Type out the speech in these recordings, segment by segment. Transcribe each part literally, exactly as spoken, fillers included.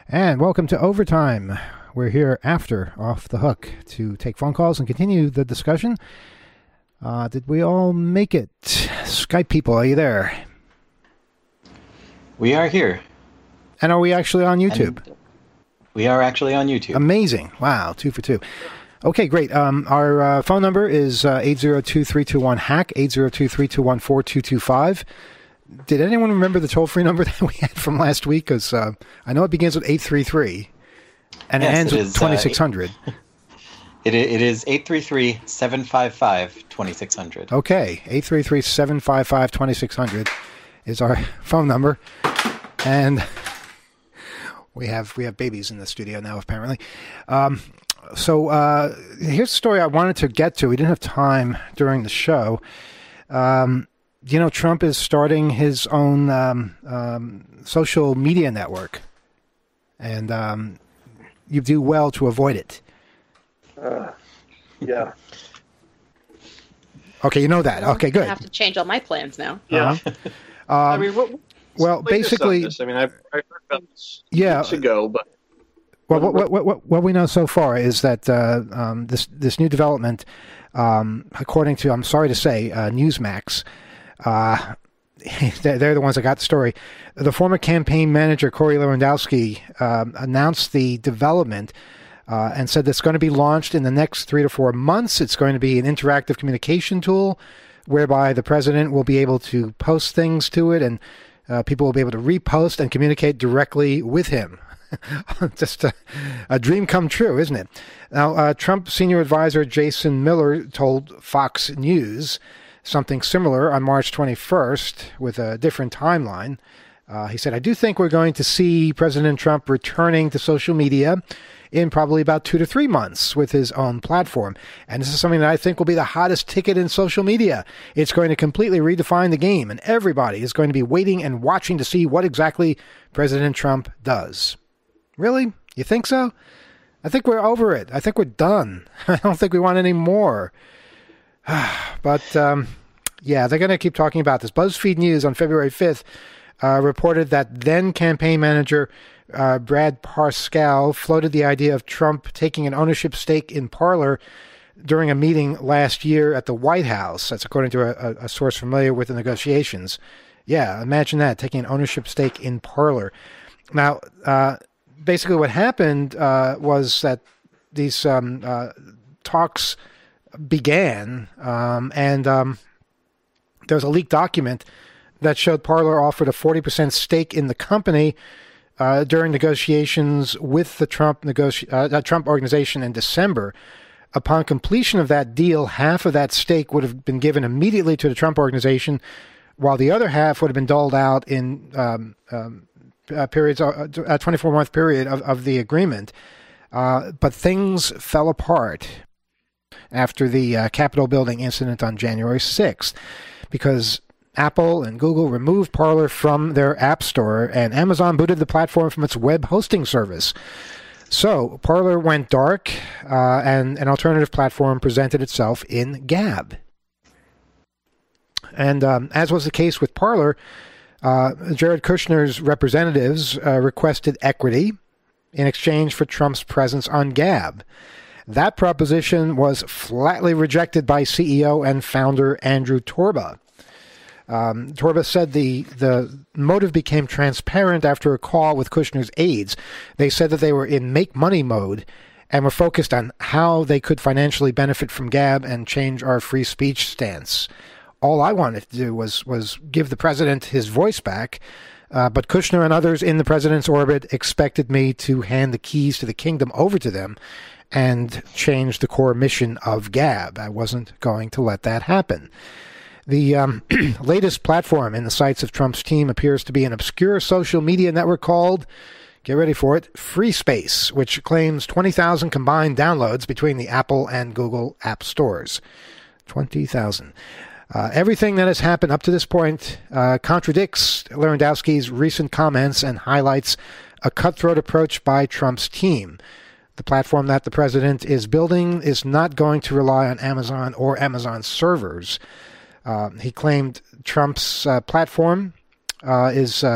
And welcome to Overtime. We're here after Off the Hook to take phone calls and continue the discussion. Uh, did we all make it? Skype people, are you there? We are here. And are we actually on YouTube? And we are actually on YouTube. Amazing. Wow, two for two. Okay, great. Um, our uh, phone number is uh, eight zero two, three two one, HACK, eight zero two, three two one, four two two five. Did anyone remember the toll-free number that we had from last week? Because uh, I know it begins with eight three three, and yes, it ends it with is, twenty-six hundred. Uh, it, it is eight three three, seven five five, twenty-six hundred. Okay, eight three three, seven five five, twenty-six hundred is our phone number. And we have we have babies in the studio now, apparently. Um, so uh, here's the story I wanted to get to. We didn't have time during the show. Um You know, Trump is starting his own um, um, social media network, and um, you do well to avoid it. Uh, yeah. Okay, you know that. Okay, good. I have to change all my plans now. Yeah. Uh-huh. I Um, mean, what, well, basically, I mean, I, I heard about this yeah. weeks ago, but Well, what, what, what, what, what we know so far is that uh, um, this this new development, um, according to, I'm sorry to say, uh, Newsmax. Uh, they're the ones that got the story. The former campaign manager, Corey Lewandowski, um, announced the development uh, and said it's going to be launched in the next three to four months. It's going to be an interactive communication tool whereby the president will be able to post things to it, and uh, people will be able to repost and communicate directly with him. Just a, a dream come true, isn't it? Now, uh, Trump senior advisor Jason Miller told Fox News something similar on March twenty-first with a different timeline. Uh, he said, I do think we're going to see President Trump returning to social media in probably about two to three months with his own platform. And this is something that I think will be the hottest ticket in social media. It's going to completely redefine the game, and everybody is going to be waiting and watching to see what exactly President Trump does. Really? You think so? I think we're over it. I think we're done. I don't think we want any more. But, um, yeah, they're going to keep talking about this. BuzzFeed News on February fifth uh, reported that then campaign manager uh, Brad Parscale floated the idea of Trump taking an ownership stake in Parler during a meeting last year at the White House. That's according to a, a source familiar with the negotiations. Yeah, imagine that, taking an ownership stake in Parler. Now, uh, basically what happened uh, was that these um, uh, talks began, um, and um, there was a leaked document that showed Parler offered a forty percent stake in the company uh, during negotiations with the Trump negoti- uh, Trump organization in December. Upon completion of that deal, half of that stake would have been given immediately to the Trump organization, while the other half would have been doled out in um, um, uh, periods, uh, a twenty-four month period of, of the agreement. Uh, but things fell apart after the uh, Capitol building incident on January sixth, because Apple and Google removed Parler from their app store, and Amazon booted the platform from its web hosting service. So Parler went dark, uh, and an alternative platform presented itself in Gab. And um, as was the case with Parler, uh, Jared Kushner's representatives uh, requested equity in exchange for Trump's presence on Gab. That proposition was flatly rejected by C E O and founder Andrew Torba. Um, Torba said the, the motive became transparent after a call with Kushner's aides. They said that they were in make-money mode and were focused on how they could financially benefit from Gab and change our free speech stance. All I wanted to do was, was give the president his voice back, uh, but Kushner and others in the president's orbit expected me to hand the keys to the kingdom over to them and change the core mission of Gab. I wasn't going to let that happen. The um, latest platform in the sights of Trump's team appears to be an obscure social media network called, get ready for it, FreeSpace, which claims twenty thousand combined downloads between the Apple and Google app stores. twenty thousand. Uh, everything that has happened up to this point uh, contradicts Lewandowski's recent comments and highlights a cutthroat approach by Trump's team. The platform that the president is building is not going to rely on Amazon or Amazon servers. Uh, he claimed Trump's uh, platform uh, is um,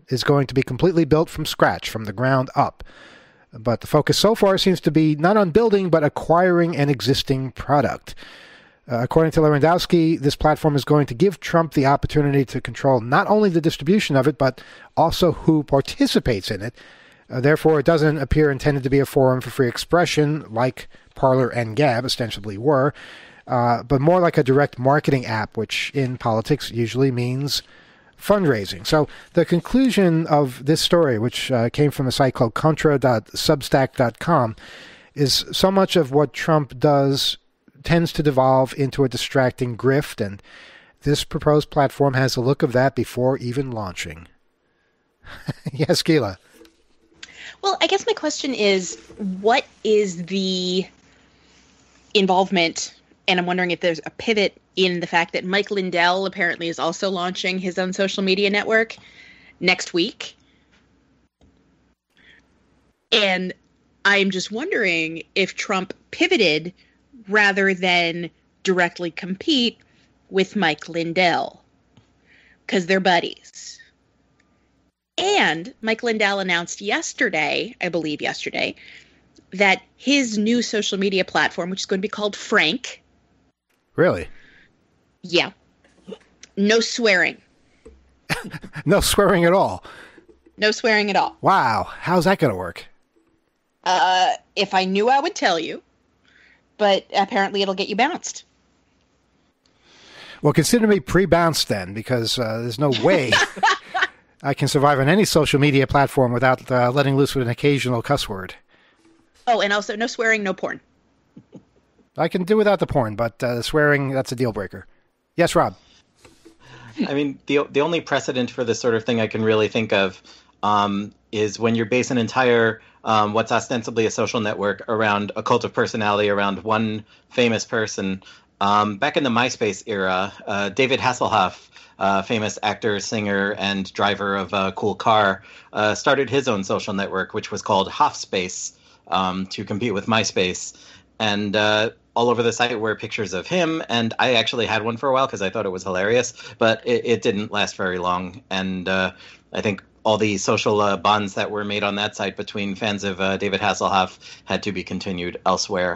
is going to be completely built from scratch, from the ground up. But the focus so far seems to be not on building, but acquiring an existing product. Uh, according to Lewandowski, this platform is going to give Trump the opportunity to control not only the distribution of it, but also who participates in it. Uh, therefore, it doesn't appear intended to be a forum for free expression like Parler and Gab ostensibly were, uh, but more like a direct marketing app, which in politics usually means fundraising. So the conclusion of this story, which uh, came from a site called contra dot substack dot com, is so much of what Trump does tends to devolve into a distracting grift, and this proposed platform has a look of that before even launching. Yes, Gila. Well, I guess my question is, what is the involvement, and I'm wondering if there's a pivot in the fact that Mike Lindell apparently is also launching his own social media network next week. And I'm just wondering if Trump pivoted rather than directly compete with Mike Lindell, because they're buddies. And Mike Lindell announced yesterday, I believe yesterday, that his new social media platform, which is going to be called Frank. Really? Yeah. No swearing. No swearing at all? No swearing at all. Wow. How's that going to work? Uh, if I knew, I would tell you. But apparently it'll get you bounced. Well, consider me pre-bounced then, because uh, there's no way I can survive on any social media platform without uh, letting loose with an occasional cuss word. Oh, and also no swearing, no porn. I can do without the porn, but uh, swearing, that's a deal breaker. Yes, Rob? I mean, the the only precedent for this sort of thing I can really think of um, is when you base an entire, um, what's ostensibly a social network around a cult of personality, around one famous person. Um, back in the MySpace era, uh, David Hasselhoff, uh, famous actor, singer, and driver of a cool car, uh, started his own social network, which was called Hoffspace, um, to compete with MySpace. And uh, all over the site were pictures of him, and I actually had one for a while because I thought it was hilarious, but it, it didn't last very long. And uh, I think all the social uh, bonds that were made on that site between fans of uh, David Hasselhoff had to be continued elsewhere.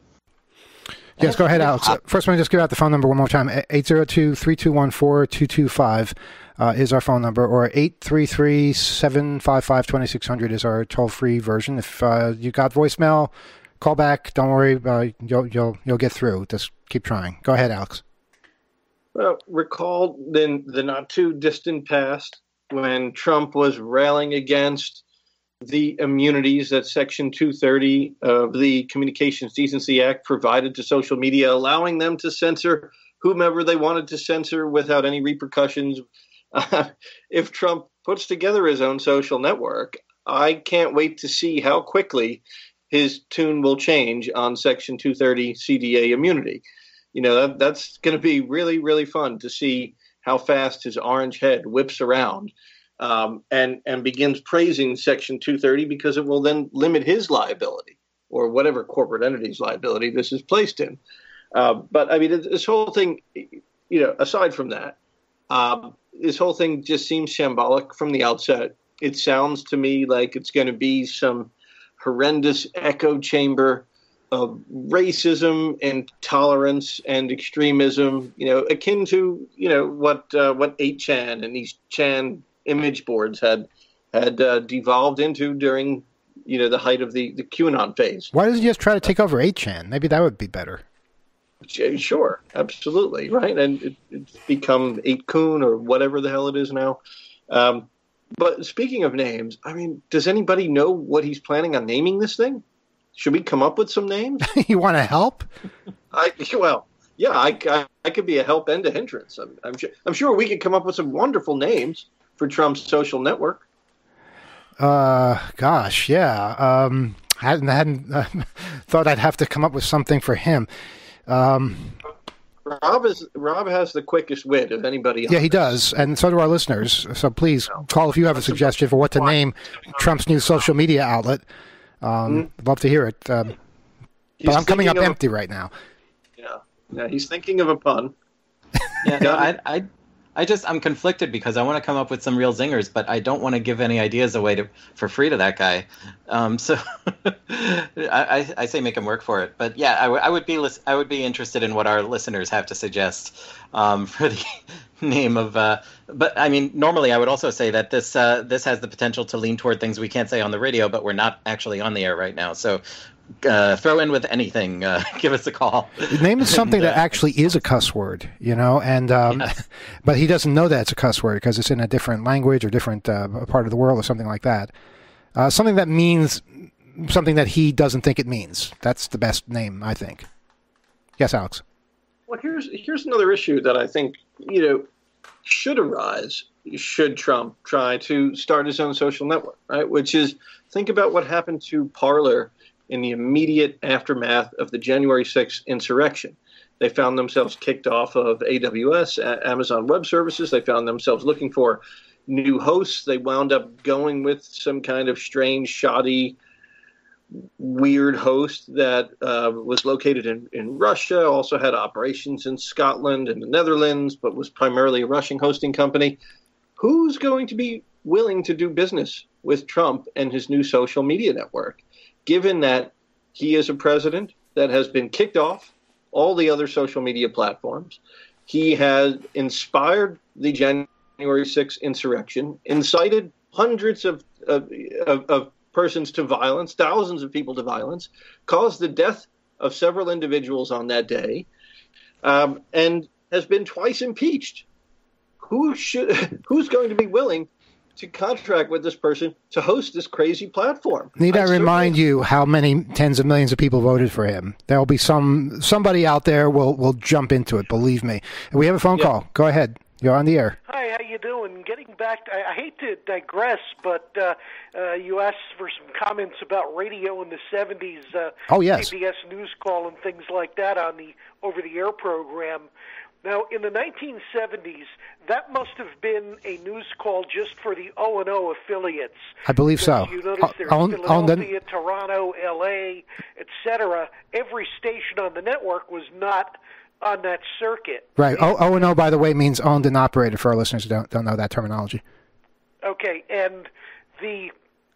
Yes, go ahead, Alex. Uh, first, let me just give out the phone number one more time. eight zero two, three two one four, two two five uh, is our phone number, or eight three three, seven five five, two six zero zero is our toll-free version. If uh, you got voicemail, call back. Don't worry, uh, you'll you'll you'll get through. Just keep trying. Go ahead, Alex. Well, recall then the not too distant past when Trump was railing against the immunities that Section two thirty of the Communications Decency Act provided to social media, allowing them to censor whomever they wanted to censor without any repercussions. Uh, if Trump puts together his own social network, I can't wait to see how quickly his tune will change on Section two thirty C D A immunity. You know, that, that's going to be really, really fun to see how fast his orange head whips around um, and, and begins praising Section two thirty, because it will then limit his liability or whatever corporate entity's liability this is placed in. Uh, but, I mean, this whole thing, you know, aside from that, um, this whole thing just seems shambolic from the outset. It sounds to me like it's going to be some horrendous echo chamber of racism, intolerance, and extremism, you know, akin to, you know, what uh, what eight chan and these Chan image boards had had uh, devolved into during, you know, the height of the, the QAnon phase. Why doesn't he just try to take over eight chan? Maybe that would be better. Sure, absolutely, right? And it, it's become eight kun or whatever the hell it is now. Um, but speaking of names, I mean, does anybody know what he's planning on naming this thing? Should we come up with some names? You want to help? I well, yeah, I, I, I could be a help and a hindrance. I'm, I'm sure. I'm sure we could come up with some wonderful names for Trump's social network. Uh, gosh, yeah. Um, hadn't hadn't uh, thought I'd have to come up with something for him. Um, Rob is Rob has the quickest wit of anybody else. Yeah, he does, and so do our listeners. So please call if you have a suggestion for what to name Trump's new social media outlet. Um, mm-hmm. I'd love to hear it. Um, but I'm coming up empty a, right now. Yeah, yeah, he's thinking of a pun. Yeah, no, I, I, I just I'm conflicted because I want to come up with some real zingers, but I don't want to give any ideas away to for free to that guy. Um, so I, I say make him work for it. But yeah, I, w- I would be I would be interested in what our listeners have to suggest um, for the name of. Uh, but I mean, normally I would also say that this uh, this has the potential to lean toward things we can't say on the radio, but we're not actually on the air right now. So. Uh, throw in with anything. Uh, give us a call. Name is something and, uh, that actually is a cuss word, you know, and um, yes. but he doesn't know that it's a cuss word because it's in a different language or different uh, part of the world or something like that. Uh, something that means something that he doesn't think it means. That's the best name, I think. Yes, Alex. Well, here's here's another issue that I think you know should arise. Should Trump try to start his own social network, right? Which is think about what happened to Parler in the immediate aftermath of the January sixth insurrection. They found themselves kicked off of A W S, Amazon Web Services. They found themselves looking for new hosts. They wound up going with some kind of strange, shoddy, weird host that uh, was located in, in Russia, also had operations in Scotland and the Netherlands, but was primarily a Russian hosting company. Who's going to be willing to do business with Trump and his new social media network? Given that he is a president that has been kicked off all the other social media platforms, he has inspired the January sixth insurrection, incited hundreds of, of, of, of persons to violence, thousands of people to violence, caused the death of several individuals on that day, um, and has been twice impeached. Who should? Who's going to be willing to contract with this person to host this crazy platform? Need I, I remind certainly... you how many tens of millions of people voted for him? There'll be some somebody out there will will jump into it. Believe me. We have a phone yeah. call. Go ahead. You're on the air. Hi, how you doing? Getting back, to, I, I hate to digress, but uh, uh, you asked for some comments about radio in the seventies. Uh, oh yes, C B S News Call and things like that on the over-the-air program. Now, in the nineteen seventies, that must have been a news call just for the O and O affiliates. I believe so. You notice there's on, Philadelphia, on the... Toronto, L A, et cetera. Every station on the network was not on that circuit. Right. O, o and O, by the way, means owned and operated for our listeners who don't, don't know that terminology. Okay, and the...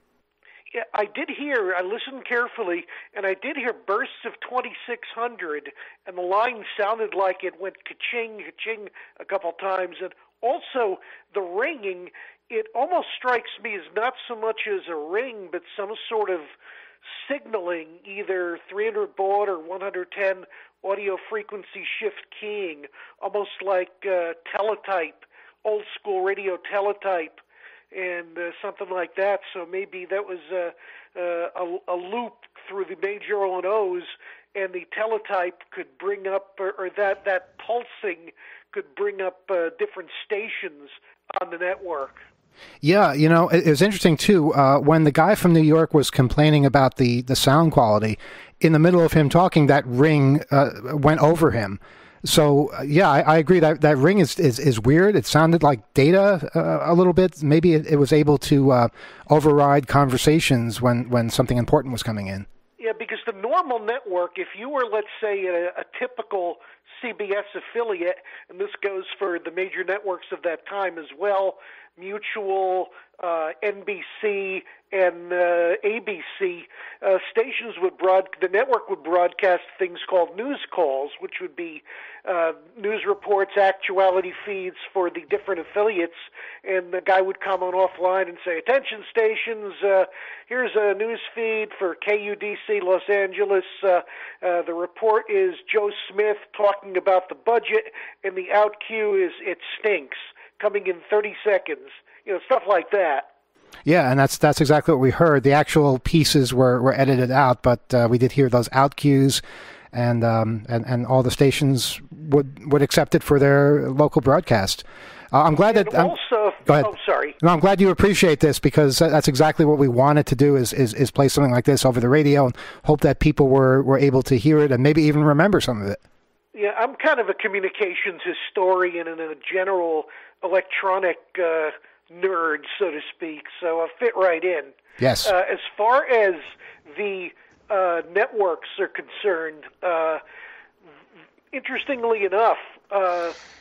Yeah, I did hear, I listened carefully, and I did hear bursts of twenty-six hundred, and the line sounded like it went ka-ching, ka-ching a couple times. And also, the ringing, it almost strikes me as not so much as a ring, but some sort of signaling, either three hundred baud or one hundred ten audio frequency shift keying, almost like uh, teletype, old school radio teletype, and uh, something like that. So maybe that was uh, uh, a, a loop through the major O and O's, and the teletype could bring up, or, or that, that pulsing could bring up uh, different stations on the network. Yeah, you know, it, it was interesting, too, uh, when the guy from New York was complaining about the, the sound quality, in the middle of him talking, that ring uh, went over him. So, yeah, I, I agree that that ring is, is, is weird. It sounded like data uh, a little bit. Maybe it, it was able to uh, override conversations when, when something important was coming in. Yeah, because the normal network, if you were, let's say, a, a typical C B S affiliate, and this goes for the major networks of that time as well, Mutual, uh, N B C, and uh, A B C, uh, stations would broad, the network would broadcast things called news calls, which would be uh, news reports, actuality feeds for the different affiliates, and the guy would come on offline and say, attention stations, uh, here's a news feed for K U D C Los Angeles. Uh, uh, the report is Joe Smith talking about the budget, and the out cue is it stinks, coming in thirty seconds, you know, stuff like that. Yeah, and that's that's exactly what we heard. The actual pieces were, were edited out, but uh, we did hear those out cues, and um, and and all the stations would would accept it for their local broadcast. Uh, I'm glad and that. Um, also, go ahead. Oh, sorry. No, I'm glad you appreciate this, because that's exactly what we wanted to do is, is is play something like this over the radio and hope that people were, were able to hear it and maybe even remember some of it. Yeah, I'm kind of a communications historian and a general electronic uh, nerd, so to speak, so I fit right in. Yes. Uh, as far as the uh, networks are concerned, uh, interestingly enough, uh,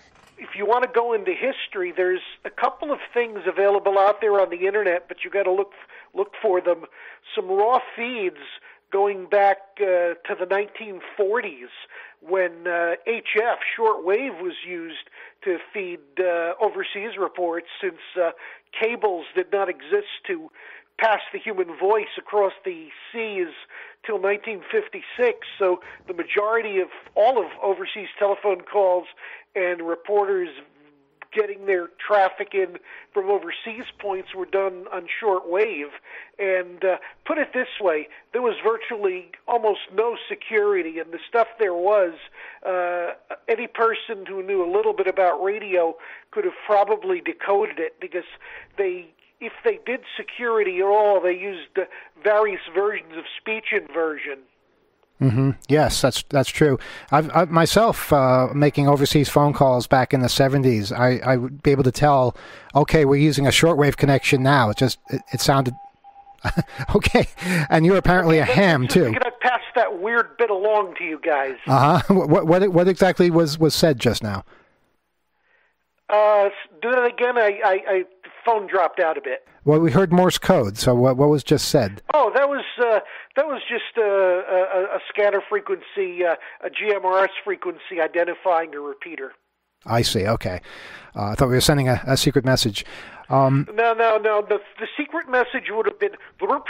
if you want to go into history, there's a couple of things available out there on the internet, but you got to look look for them. Some raw feeds going back uh, to the nineteen forties when uh, H F, shortwave, was used to feed uh, overseas reports, since uh, cables did not exist to pass the human voice across the seas till nineteen fifty-six. So the majority of all of overseas telephone calls and reporters getting their traffic in from overseas points were done on shortwave. And uh, put it this way, there was virtually almost no security, and the stuff there was, uh, any person who knew a little bit about radio could have probably decoded it, because they, if they did security at all, they used uh, various versions of speech inversion. Mm-hmm. Yes, that's that's true. I've, I've myself uh, making overseas phone calls back in the seventies. I, I would be able to tell, okay, we're using a shortwave connection now. It just it, it sounded okay, and you're apparently a ham too. I'm gonna pass that weird bit along to you guys. Uh huh. What what what exactly was, was said just now? Uh, do that again. I, I, I phone dropped out a bit. Well, we heard Morse code. So what what was just said? Oh, that was uh, that was just a, a, a scatter frequency, uh, a G M R S frequency identifying a repeater. I see. Okay, uh, I thought we were sending a, a secret message. Um, no, no, no. The the secret message would have been.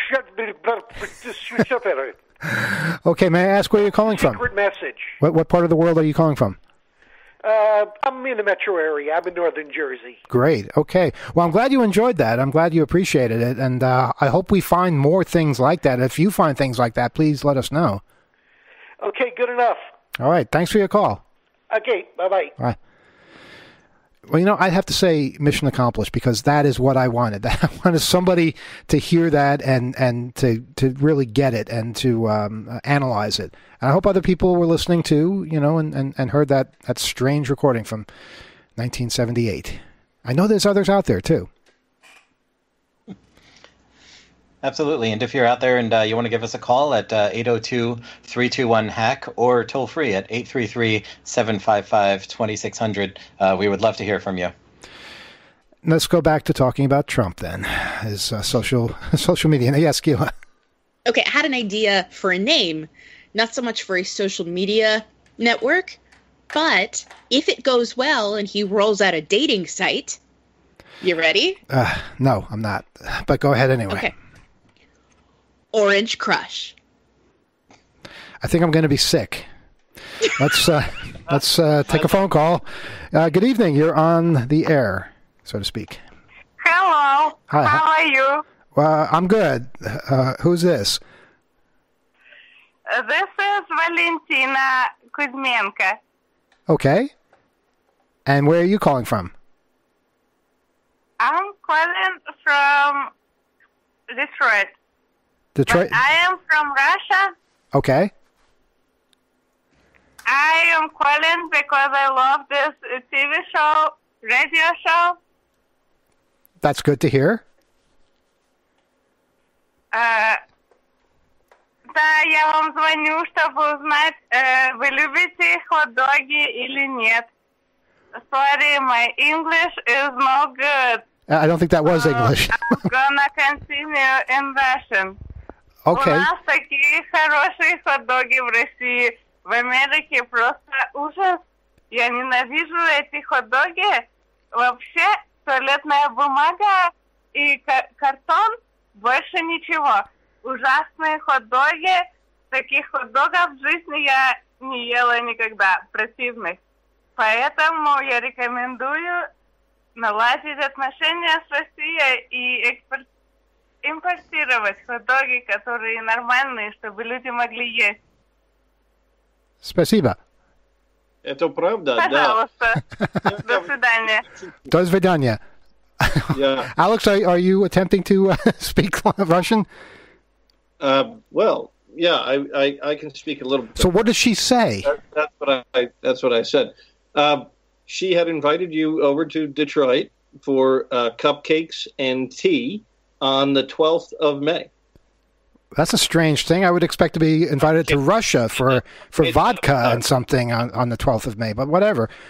Okay, may I ask where you're calling secret from? Secret message. What what part of the world are you calling from? Uh, I'm in the metro area. I'm in northern Jersey. Great. Okay. Well, I'm glad you enjoyed that. I'm glad you appreciated it. And uh, I hope we find more things like that. If you find things like that, please let us know. Okay, good enough. All right. Thanks for your call. Okay. Bye-bye. Bye. Well, you know, I'd have to say mission accomplished, because that is what I wanted. I wanted somebody to hear that and, and to, to really get it and to um, analyze it. And I hope other people were listening too, you know, and, and, and heard that, that strange recording from nineteen seventy-eight. I know there's others out there too. Absolutely. And if you're out there and uh, you want to give us a call at uh, eight oh two, three two one, hack or toll free at eight three three, seven five five, two six zero zero, uh, we would love to hear from you. Let's go back to talking about Trump then, his uh, social social media. Yes, Gila. Okay, I had an idea for a name, not so much for a social media network, but if it goes well and he rolls out a dating site, you ready? Uh, no, I'm not. But go ahead anyway. Okay. Orange Crush. I think I'm going to be sick. Let's uh, let's uh, take a phone call. Uh, good evening. You're on the air, so to speak. Hello. Hi. How are you? Uh, I'm good. Uh, who's this? Uh, this is Valentina Kuzmenko. Okay. And where are you calling from? I'm calling from Detroit. Detroit? But I am from Russia. Okay. I am calling because I love this T V show, radio show. That's good to hear. Uh, да, я вам звоню, чтобы узнать, uh, вы любите хот-доги или нет. Sorry, my English is no good. I don't think that was English. Uh, I'm gonna continue in Russian. Okay. У нас такие хорошие хот-доги в России. В Америке просто ужас. Я ненавижу эти хот-доги. Вообще, туалетная бумага и картон, больше ничего. Ужасные хот-доги. Таких хот-догов в жизни я не ела никогда. Противных. Поэтому я рекомендую наладить отношения с Россией и экспорт... импортировать хот-доги, которые нормальные, чтобы люди могли есть. Спасибо. Это правда, Пожалуйста. До свидания. До свидания. Yeah. Alex, are, are you attempting to uh, speak Russian? Uh, well, yeah, I, I, I can speak a little bit. So what does she say? That, that's what I that's what I said. Uh, she had invited you over to Detroit for uh, cupcakes and tea on the twelfth of May. That's a strange thing. I would expect to be invited to Russia for, for vodka and something on, on the twelfth of May, but whatever.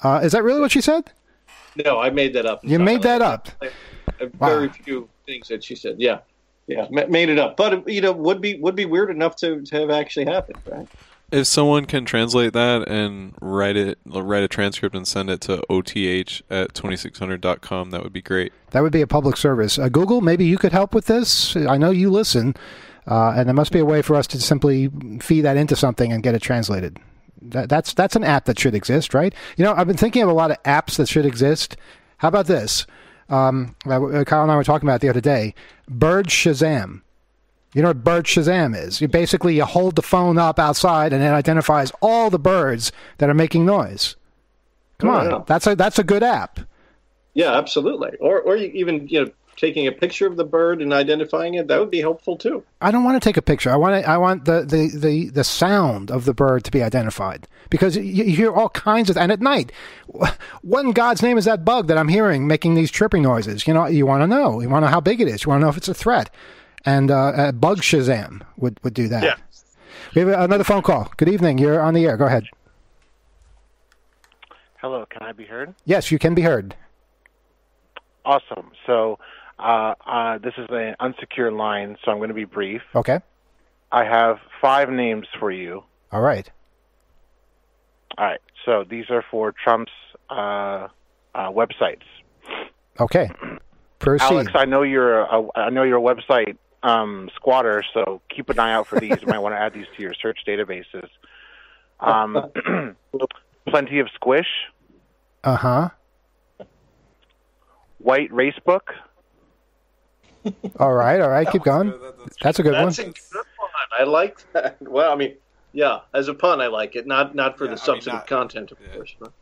Uh, is that really what she said? No, I made that up. You made that up. Wow. Very few things that she said. Yeah, yeah, made it up. But you know, would be would be weird enough to, to have actually happened, right? If someone can translate that and write it, write a transcript and send it to O T H at twenty-six hundred dot com, that would be great. That would be a public service. Uh, Google, maybe you could help with this. I know you listen, uh, and there must be a way for us to simply feed that into something and get it translated. That, that's that's an app that should exist, right? You know, I've been thinking of a lot of apps that should exist. How about this? Um, uh, Kyle and I were talking about it the other day. Bird Shazam. You know what Bird Shazam is? You basically you hold the phone up outside and it identifies all the birds that are making noise. Come oh, on, yeah. that's a that's a good app. Yeah, absolutely. Or or you even you know taking a picture of the bird and identifying it, that would be helpful too. I don't want to take a picture. I want to, I want the, the, the, the sound of the bird to be identified, because you, you hear all kinds of, and at night, what in God's name is that bug that I'm hearing making these tripping noises? You know, you want to know. You want to know how big it is. You want to know if it's a threat. And uh, uh, Bug Shazam would, would do that. Yeah. We have another phone call. Good evening. You're on the air. Go ahead. Hello. Can I be heard? Yes, you can be heard. Awesome. So uh, uh, this is an unsecure line, so I'm going to be brief. Okay. I have five names for you. All right. All right. So these are for Trump's uh, uh, websites. Okay. Proceed. Alex, I know you're a, I know you're a website um, squatter, so keep an eye out for these. You might want to add these to your search databases. Um, Plenty of Squish. Uh huh. White Racebook. All right, all right, keep going. That's a good That's one. a good one. I like that. Well, I mean, yeah, as a pun, I like it. Not not for Yeah, the I mean, substantive not- content, of yeah. course. But.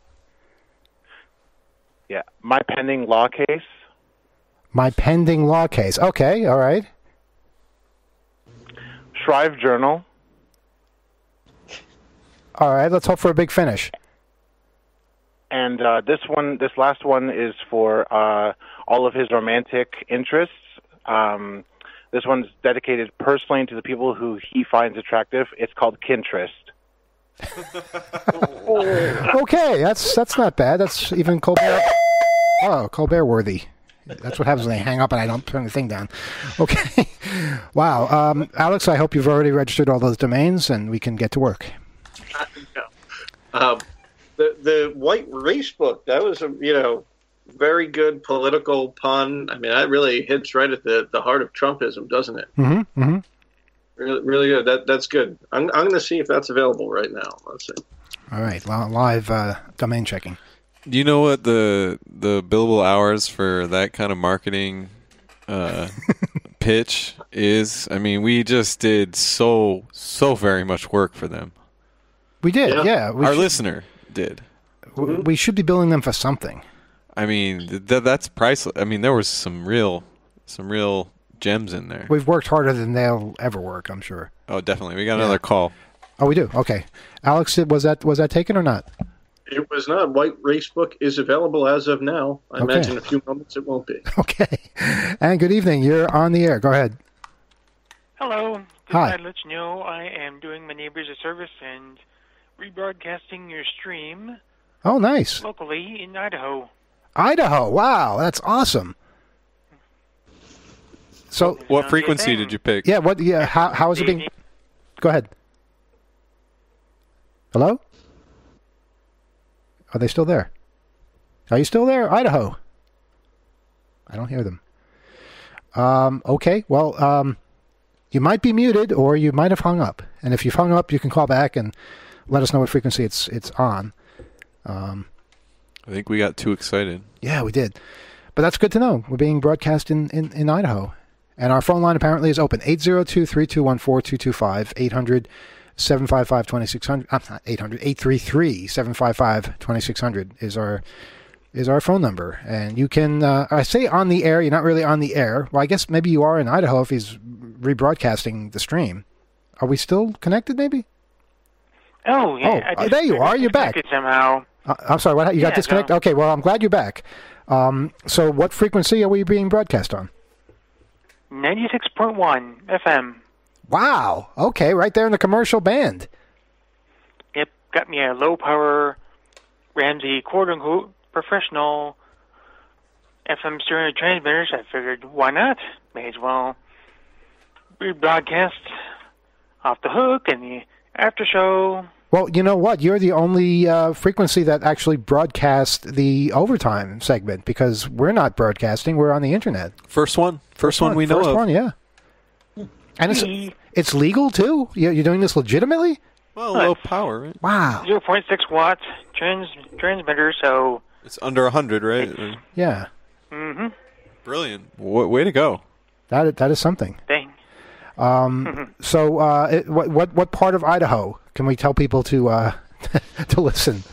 Yeah. My Pending Law Case. My pending law case. Okay, all right. Shrive Journal. All right, let's hope for a big finish. And uh, this one, this last one is for uh, all of his romantic interests. Um, this one's dedicated personally to the people who he finds attractive. It's called Kinterest. Okay, that's that's not bad. That's even Colbert. Oh, Colbert worthy. That's what happens when they hang up and I don't turn the thing down. Okay. Wow. Um, Alex, I hope you've already registered all those domains and we can get to work. Um, the the White Racebook, that was a you know very good political pun. I mean, that really hits right at the, the heart of Trumpism, doesn't it? Mm-hmm. Mm-hmm. Really, really good. That that's good. I'm I'm going to see if that's available right now. Let's see. All right. Live uh, domain checking. Do you know what the the billable hours for that kind of marketing uh, pitch is? I mean, we just did so so very much work for them. We did, Yeah. yeah. We Our should, listener did. w- we should be billing them for something. I mean, th- that's priceless. I mean, there was some real some real gems in there. We've worked harder than they'll ever work, I'm sure. Oh, definitely. We got another call. Oh, we do. Okay, Alex, was that was that taken or not? It was not. White Racebook is available as of now. I Okay. imagine in a few moments it won't be. Okay. And good evening. You're on the air. Go ahead. Hello. Just Hi. I'd let you know I am doing my neighbors a service and rebroadcasting your stream Oh, nice. locally in Idaho. Idaho. Wow, that's awesome. So, What frequency did you pick? yeah. What? Yeah. How how is it being? Go ahead. Hello? Are they still there? Are you still there? Idaho. I don't hear them. Um, okay. Well, um, you might be muted or you might have hung up. And if you've hung up, you can call back and let us know what frequency it's it's on. Um, I think we got too excited. yeah, we did. But that's good to know. We're being broadcast in, in, in Idaho. And our phone line apparently is open. eight zero two, three two one, four two two five, eight hundred, seven five five, two six zero zero. I'm not eight hundred, eight three three, seven five five, two six zero zero is our is our phone number. And you can, uh, I say on the air, you're not really on the air. Well, I guess maybe you are in Idaho if he's rebroadcasting the stream. Are we still connected maybe? Oh, yeah. Oh, I uh, just- there you I are. You're back. disconnected somehow. Uh, I'm sorry, what? You got Yeah, disconnected? no. Okay, well, I'm glad you're back. Um, so what frequency are we being broadcast on? ninety-six point one F M. Wow. Okay, right there in the commercial band. Yep, got me a low power ran the quote-unquote professional F M stereo transmitters, I figured, why not? May as well rebroadcast Off the Hook and the after show. Well, you know what? You're the only uh, frequency that actually broadcast the overtime segment, because we're not broadcasting. We're on the internet. First one. First, First one, one we know First of. one, yeah. And it's it's legal, too? You're doing this legitimately? Well, low power, right? Wow. zero point six watts trans transmitter, so... It's under one hundred, right? Yeah. Mm-hmm. Brilliant. W- way to go. That, that is something. Dang. Um, so, uh, it, what, what what part of Idaho can we tell people to uh, to listen?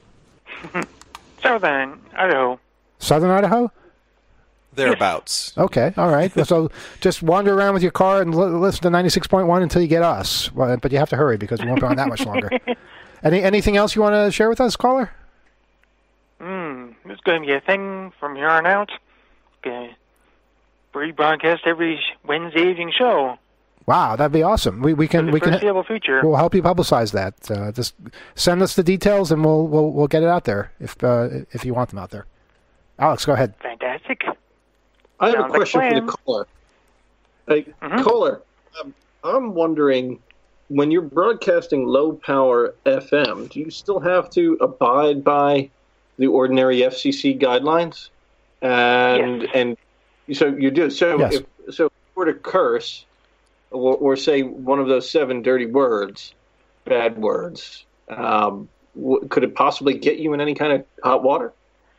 Southern Idaho. Southern Idaho? Thereabouts. Okay, all right. So just wander around with your car and l- listen to ninety-six point one until you get us. Well, but you have to hurry because we won't be on that much longer. Any Anything else you want to share with us, caller? Hmm, it's going to be a thing from here on out. Going to rebroadcast every Wednesday evening show. Wow, that'd be awesome. We we can For the we can foreseeable future. We'll help you publicize that. Uh, just send us the details and we'll we'll we'll get it out there if uh, if you want them out there. Alex, go ahead. Fantastic. I have Sounds a question like a for the caller. Hey, Mhm. caller, um, I'm wondering, when you're broadcasting low power F M, do you still have to abide by the ordinary F C C guidelines? And Yes. and so you do. So Yes. if so, if you were to curse, or, or say one of those seven dirty words, bad words, um, w- could it possibly get you in any kind of hot water?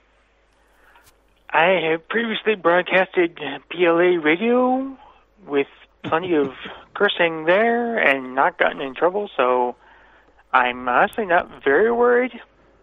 I have previously broadcasted P L A radio with plenty of cursing there and not gotten in trouble, so I'm honestly not very worried.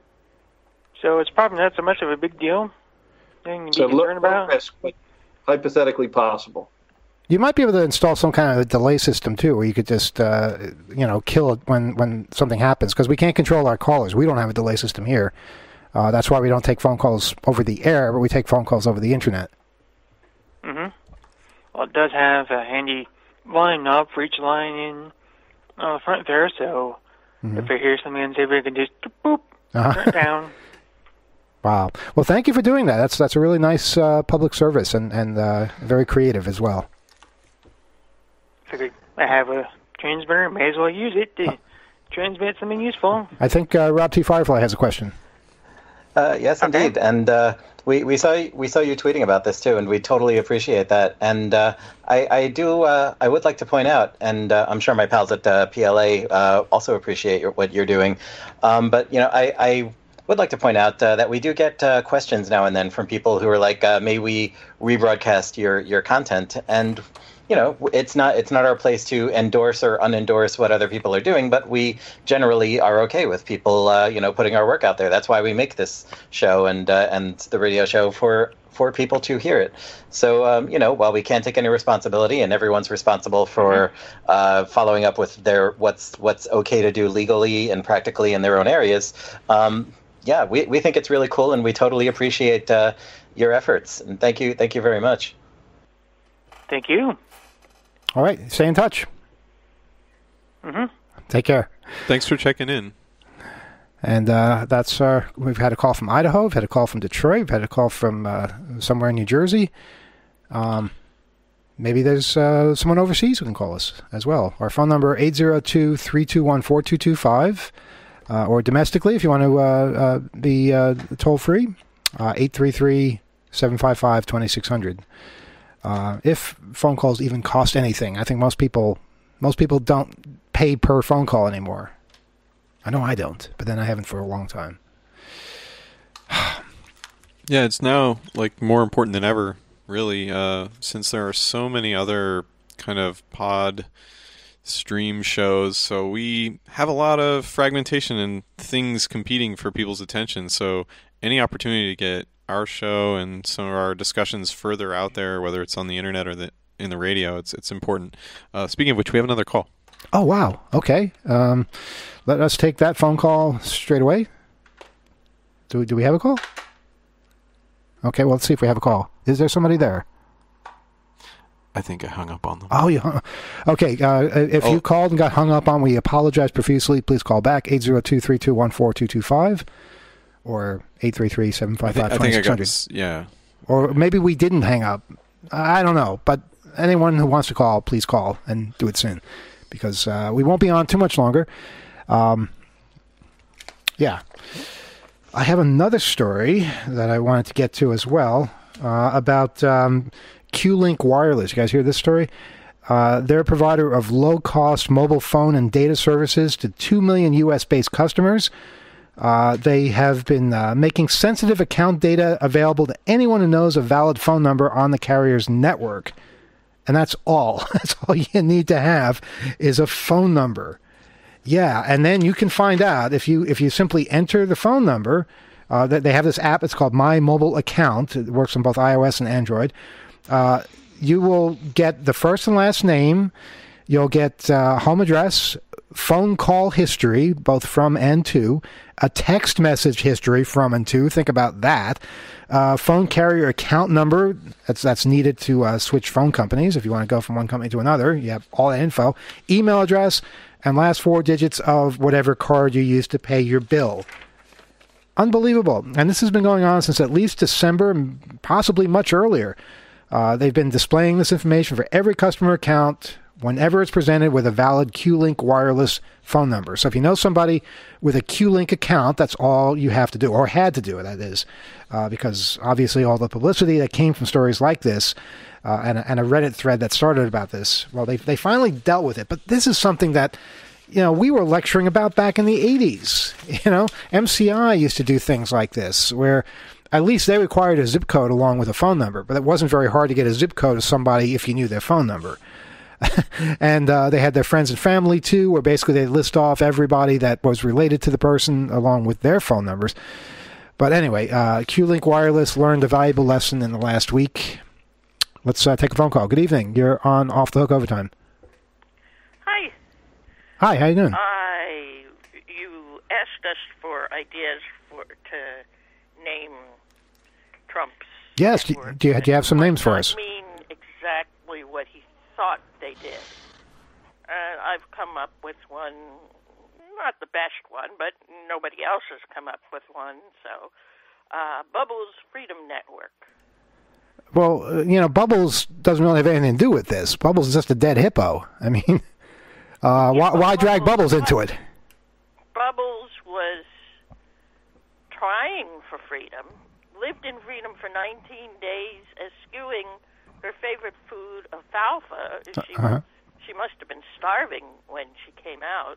So it's probably not so much of a big deal. Thing to So be low concerned about. risk, but hypothetically possible. You might be able to install some kind of a delay system too, where you could just, uh, you know, kill it when, when something happens, because we can't control our callers. We don't have a delay system here. Uh, that's why we don't take phone calls over the air, but we take phone calls over the internet. Mm-hmm. Well, it does have a handy volume knob for each line in on the front there, so Mhm. if I hear something unsafe, I can just boop, Uh-huh. turn it down. Wow. Well, thank you for doing that. That's that's a really nice uh, public service and and uh, very creative as well. Figured I have a transmitter, may as well use it to transmit something useful. I think uh, Rob T. Firefly has a question. Uh, yes, indeed, and uh, we we saw we saw you tweeting about this too, and we totally appreciate that. And uh, I, I do uh, I would like to point out, and uh, I'm sure my pals at uh, P L A uh, also appreciate your, what you're doing. Um, but you know, I, I would like to point out uh, that we do get uh, questions now and then from people who are like, uh, "May we rebroadcast your your content?" And you know, it's not it's not our place to endorse or unendorse what other people are doing, but we generally are okay with people, uh, you know, putting our work out there. That's why we make this show and uh, and the radio show for for people to hear it. So, um, you know, while we can't take any responsibility, and everyone's responsible for uh, following up with their what's what's okay to do legally and practically in their own areas. Um, yeah, we we think it's really cool, and we totally appreciate uh, your efforts. And thank you, thank you very much. Thank you. All right. Stay in touch. Mm-hmm. Take care. Thanks for checking in. And uh, that's uh, we've had a call from Idaho. We've had a call from Detroit. We've had a call from uh, somewhere in New Jersey. Um, maybe there's uh, someone overseas who can call us as well. Our phone number eight zero two, three two one, four two two five, uh, or domestically if you want to uh, uh, be uh, toll free, uh, eight three three, seven five five, two six zero zero. Uh, if phone calls even cost anything, I think most people most people don't pay per phone call anymore. I know I don't, but then I haven't for a long time. Yeah, it's now like more important than ever, really, uh, since there are so many other kind of pod stream shows. So we have a lot of fragmentation and things competing for people's attention. So any opportunity to get our show and some of our discussions further out there, whether it's on the internet or the in the radio, it's it's important. Uh, speaking of which, we have another call. Oh, wow. Okay. Um, let us take that phone call straight away. Do, do we have a call? Okay, well, let's see if we have a call. Is there somebody there? I think I hung up on them. Oh, you hung Okay, uh, if Oh. you called and got hung up on, we apologize profusely. Please call back, eight zero two, three two one, four two two five. or eight three three, seven five five, I think I two got six this, yeah. Or maybe we didn't hang up. I don't know. But anyone who wants to call, please call and do it soon, because uh, we won't be on too much longer. Um, yeah. I have another story that I wanted to get to as well uh, about um, Q-Link Wireless. You guys hear this story? Uh, they're a provider of low-cost mobile phone and data services to two million U S-based customers. Uh, they have been uh, making sensitive account data available to anyone who knows a valid phone number on the carrier's network. And that's all. That's all you need to have is a phone number. Yeah, and then you can find out if you if you simply enter the phone number. Uh, that they have this app. It's called My Mobile Account. It works on both iOS and Android. Uh, you will get the first and last name. You'll get uh, home address, phone call history, both from and to, a text message history from and to. Think about that. Uh, phone carrier account number. That's that's needed to uh, switch phone companies. If you want to go from one company to another, you have all that info. Email address. And last four digits of whatever card you use to pay your bill. Unbelievable. And this has been going on since at least December, possibly much earlier. Uh, they've been displaying this information for every customer account whenever it's presented with a valid Q-Link wireless phone number. So if you know somebody with a Q-Link account, that's all you have to do, or had to do, that is. Uh, because obviously all the publicity that came from stories like this, Uh, and, a, and a Reddit thread that started about this. Well, they they finally dealt with it. But this is something that, you know, we were lecturing about back in the eighties. You know, M C I used to do things like this, where at least they required a zip code along with a phone number. But it wasn't very hard to get a zip code of somebody if you knew their phone number. And uh, they had their friends and family, too, where basically they list off everybody that was related to the person along with their phone numbers. But anyway, uh, Q-Link Wireless learned a valuable lesson in the last week. Let's uh, take a phone call. Good evening. You're on Off the Hook Overtime. Hi. Hi, how you doing? I, you asked us for ideas for to name Trump's... Yes. Do, do, you, do you have some names for us? I mean exactly what he thought they did. Uh, I've come up with one, not the best one, but nobody else has come up with one. So, uh, Bubbles Freedom Network. Well, uh, you know, Bubbles doesn't really have anything to do with this. Bubbles is just a dead hippo. I mean, uh, yeah, why, why drag Bubbles into it? Bubbles was trying for freedom, lived in freedom for nineteen days, eschewing her favorite food, alfalfa. She, uh-huh. she must have been starving when she came out.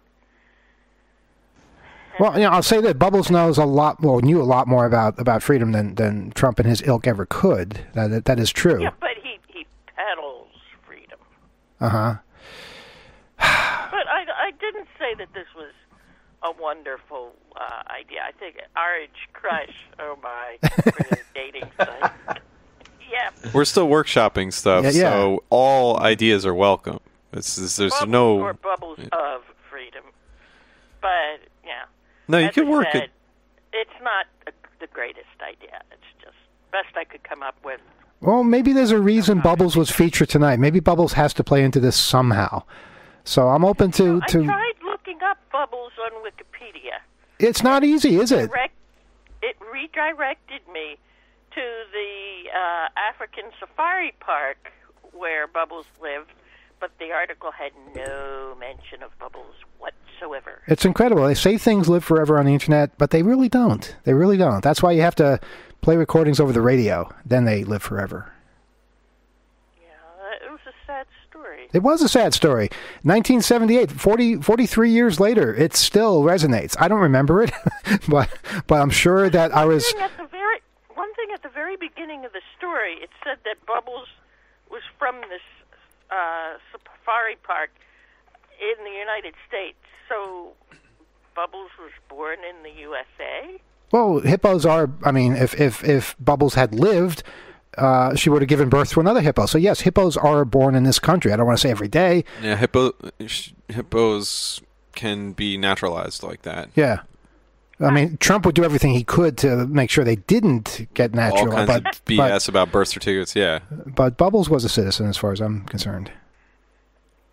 Well, you know, I'll say that Bubbles knows a lot, well, knew a lot more about, about freedom than, than Trump and his ilk ever could. That that is true. Yeah, but he, he peddles freedom. Uh-huh. But I, I didn't say that this was a wonderful uh, idea. I think R H Crush, oh my, for the dating site. Yeah. We're still workshopping stuff, yeah, yeah. so all ideas are welcome. It's, it's, there's bubbles no... or bubbles yeah. of freedom. But, yeah. No, you As can I work said, it. It's not a, the greatest idea. It's just best I could come up with. Well, maybe there's a reason Bubbles was featured tonight. Maybe Bubbles has to play into this somehow. So I'm open to... No, I to... tried looking up Bubbles on Wikipedia. It's not easy, is it? Direct, it redirected me to the uh, African safari park where Bubbles lived, but the article had no mention of Bubbles whatsoever. It's incredible. They say things live forever on the internet, but they really don't. They really don't. That's why you have to play recordings over the radio. Then they live forever. Yeah, it was a sad story. It was a sad story. nineteen seventy-eight, forty, forty-three years later, it still resonates. I don't remember it, but but I'm sure that I was... One thing, at the very, one thing at the very beginning of the story, it said that Bubbles was from this uh, safari park in the United States. So Bubbles was born in the U S A? Well, hippos are, I mean, if, if, if Bubbles had lived, uh, she would have given birth to another hippo. So yes, hippos are born in this country. I don't want to say every day. Yeah, hippo, hippos can be naturalized like that. Yeah. I mean, Trump would do everything he could to make sure they didn't get naturalized. All kinds but, of B S but, about birth certificates, yeah. But Bubbles was a citizen as far as I'm concerned.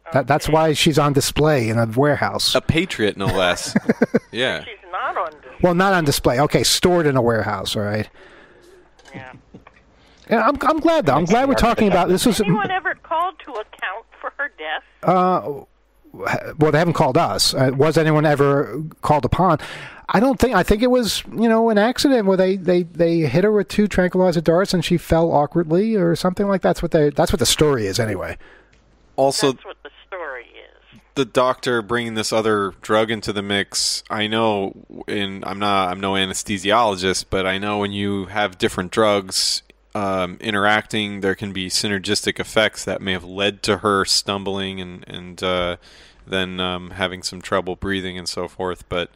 That, that's why she's on display in a warehouse. A patriot, no less. Yeah. She's not on display. Well, not on display. Okay, stored in a warehouse, all right? Yeah. Yeah, I'm, I'm glad, though. I'm glad we're talking about this. Was anyone ever called to account for her death? Uh, well, they haven't called us. Uh, was anyone ever called upon? I don't think. I think it was, you know, an accident where they, they, they hit her with two tranquilizer darts and she fell awkwardly or something like that. That's what they. That's what the story is, anyway. Also, that's what the story is. The doctor bringing this other drug into the mix. I know, in I'm not. I'm no anesthesiologist, but I know when you have different drugs um, interacting, there can be synergistic effects that may have led to her stumbling and and uh, then um, having some trouble breathing and so forth. But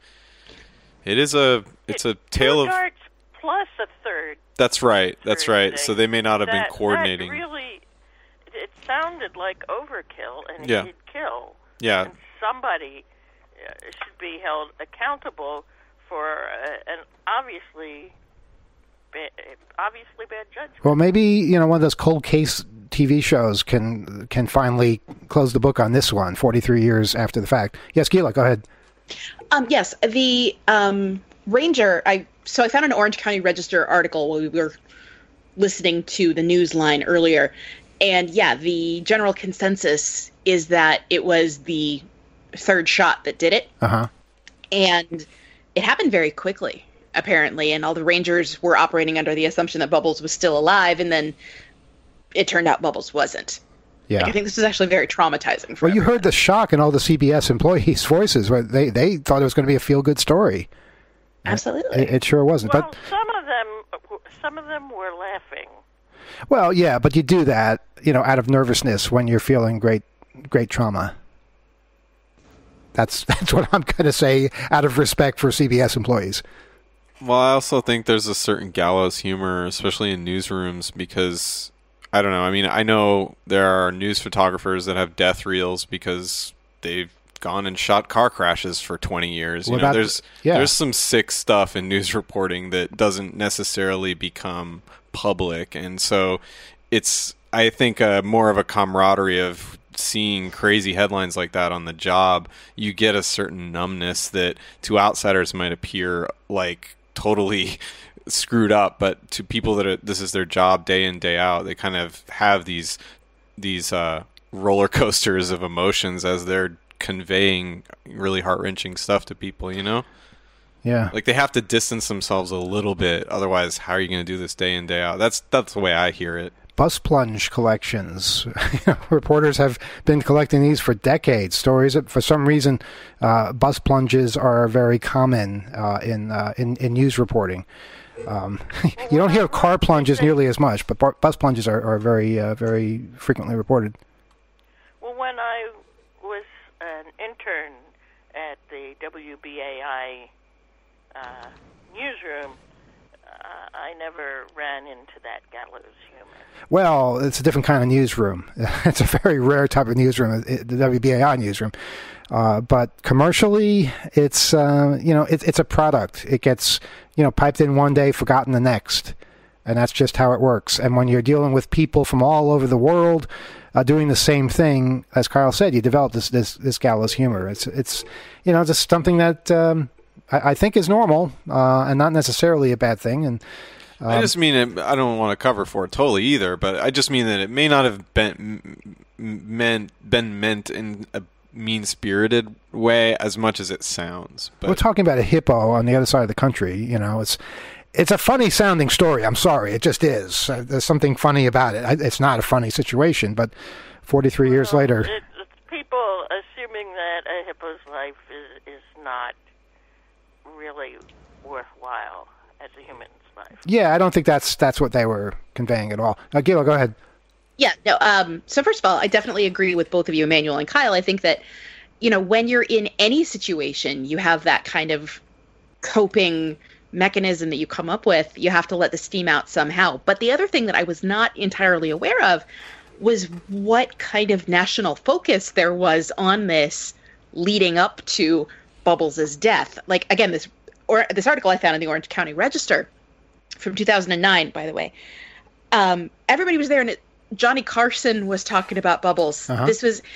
it is a it's a tale Two of darts plus a third. That's right. That's right. So they may not have that, been coordinating. That really, it sounded like overkill, and yeah. it did kill. Yeah. And somebody uh, should be held accountable for uh, an obviously, ba- obviously bad judgment. Well, maybe, you know, one of those cold case T V shows can can finally close the book on this one, forty-three years after the fact. Yes, Gila, go ahead. Um, yes, the um, Ranger, I so I found an Orange County Register article while we were listening to the news line earlier. And yeah, the general consensus is that it was the third shot that did it. Uh-huh. And it happened very quickly, apparently. And all the Rangers were operating under the assumption that Bubbles was still alive. And then it turned out Bubbles wasn't. Yeah. Like, I think this was actually very traumatizing for Well, you everyone. heard the shock in all the C B S employees' voices. Where they, they thought it was going to be a feel-good story. Absolutely. It, it sure wasn't. Well, but some of them, some of them were laughing. Well, yeah, but you do that, you know, out of nervousness when you're feeling great, great trauma. That's that's what I'm going to say out of respect for C B S employees. Well, I also think there's a certain gallows humor, especially in newsrooms, because, I don't know, I mean, I know there are news photographers that have death reels because they've gone and shot car crashes for twenty years. You What know, about- there's yeah. there's some sick stuff in news reporting that doesn't necessarily become public, and so it's, I think, uh, more of a camaraderie of seeing crazy headlines like that on the job. You get a certain numbness that to outsiders might appear like totally screwed up, but to people that are, this is their job day in, day out, they kind of have these these uh, roller coasters of emotions as they're conveying really heart-wrenching stuff to people, you know? Yeah. Like, they have to distance themselves a little bit, otherwise how are you going to do this day in, day out? That's that's the way I hear it. Bus plunge collections. Reporters have been collecting these for decades. Stories that, for some reason, uh, bus plunges are very common uh, in, uh, in in news reporting. Um, you don't hear car plunges nearly as much, but bar- bus plunges are, are very uh, very frequently reported. Well, when I was an intern at the W B A I uh, newsroom, uh, I never ran into that gallows humor. Well, it's a different kind of newsroom. It's a very rare type of newsroom, the W B A I newsroom. Uh, but commercially, it's uh, you know it, it's a product. It gets you know piped in one day, forgotten the next, and that's just how it works. And when you're dealing with people from all over the world uh, doing the same thing, as Kyle said, you develop this this, this gallows humor. It's it's you know just something that um, I, I think is normal uh, and not necessarily a bad thing. And um, I just mean it, I don't want to cover for it totally either, but I just mean that it may not have been meant been meant in a mean-spirited way as much as it sounds. But we're talking about a hippo on the other side of the country. You know, it's it's a funny sounding story. I'm sorry, it just is. Uh, there's something funny about it. I, it's not a funny situation, but forty-three well, years later, it, it's people assuming that a hippo's life is is not really worthwhile as a human's life. yeah, I don't think that's that's what they were conveying at all. Uh, Gila, go ahead. Yeah, no, um, so first of all, I definitely agree with both of you, Emmanuel and Kyle. I think that, you know, when you're in any situation, you have that kind of coping mechanism that you come up with. You have to let the steam out somehow. But the other thing that I was not entirely aware of was what kind of national focus there was on this leading up to Bubbles' death. Like, again, this or this article I found in the Orange County Register from two thousand nine, by the way. Um, everybody was there, and it, Johnny Carson was talking about Bubbles. Uh-huh. This was,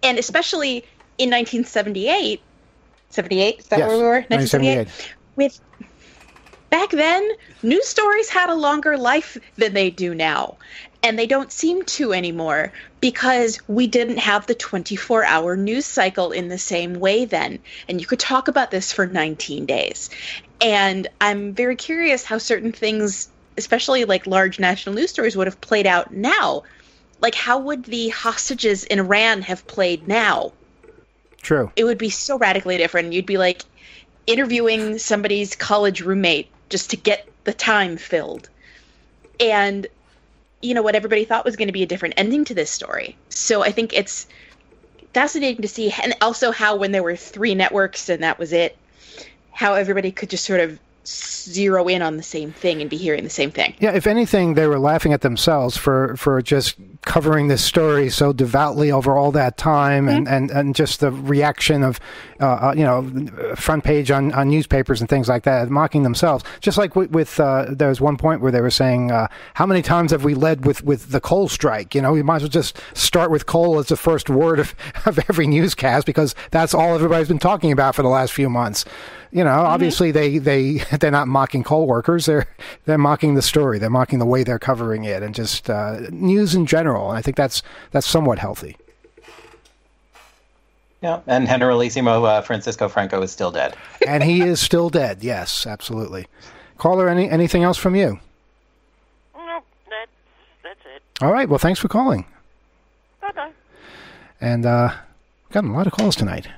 And especially in nineteen seventy-eight, seventy-eight, is that Yes, where we were? nineteen seventy-eight. With back then, news stories had a longer life than they do now. And they don't seem to anymore because we didn't have the twenty-four hour news cycle in the same way then. And you could talk about this for nineteen days. And I'm very curious how certain things, especially like large national news stories, would have played out now. Like, how would the hostages in Iran have played now? True. It would be so radically different. You'd be like interviewing somebody's college roommate just to get the time filled. And you know, what everybody thought was going to be a different ending to this story. So I think it's fascinating to see, and also how when there were three networks and that was it, how everybody could just sort of zero in on the same thing and be hearing the same thing. Yeah, if anything, they were laughing at themselves for, for just covering this story so devoutly over all that time, mm-hmm. and, and, and just the reaction of, uh, you know, front page on, on newspapers and things like that, mocking themselves. Just like with, with uh, there was one point where they were saying, uh, how many times have we led with, with the coal strike? You know, we might as well just start with coal as the first word of, of every newscast, because that's all everybody's been talking about for the last few months. You know, mm-hmm. obviously they, they, they're not mocking coal workers. They're, they're mocking the story. They're mocking the way they're covering it, and just uh, news in general. And I think that's, that's somewhat healthy. Yeah, and Generalissimo uh, Francisco Franco is still dead. And he is still dead. Yes, absolutely. Caller, any, anything else from you? Nope, that's, that's it. All right. Well, thanks for calling. Bye-bye. And uh, got a lot of calls tonight.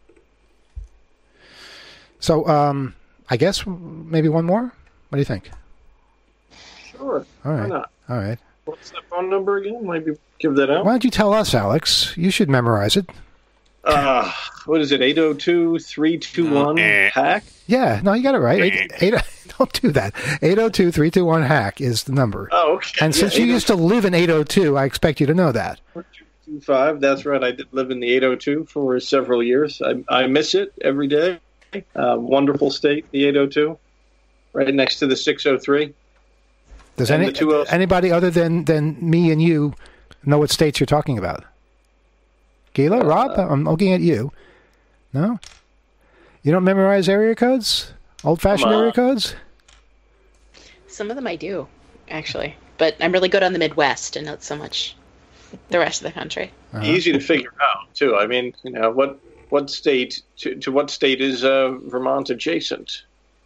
So, um, I guess maybe one more? What do you think? Sure. All right. Why not? All right. What's the phone number again? Maybe give that out. Why don't you tell us, Alex? You should memorize it. Uh, what is it? eight oh two, three two one hack? Yeah. No, you got it right. Eight, eight, don't do that. eight oh two, three two one hack is the number. Oh, okay. And yeah, since you used to live in eight oh two, I expect you to know that. two five, that's right. I did live in the eight oh two for several years. I, I miss it every day. Uh, wonderful state, the eight oh two, right next to the six oh three. Does any, anybody other than, than me and you know what states you're talking about? Gila, uh, Rob, I'm looking at you. No? You don't memorize area codes? Old-fashioned area codes? Some of them I do, actually. But I'm really good on the Midwest and not so much the rest of the country. Uh-huh. Easy to figure out, too. I mean, you know, what... What state to, to what state is uh, Vermont adjacent?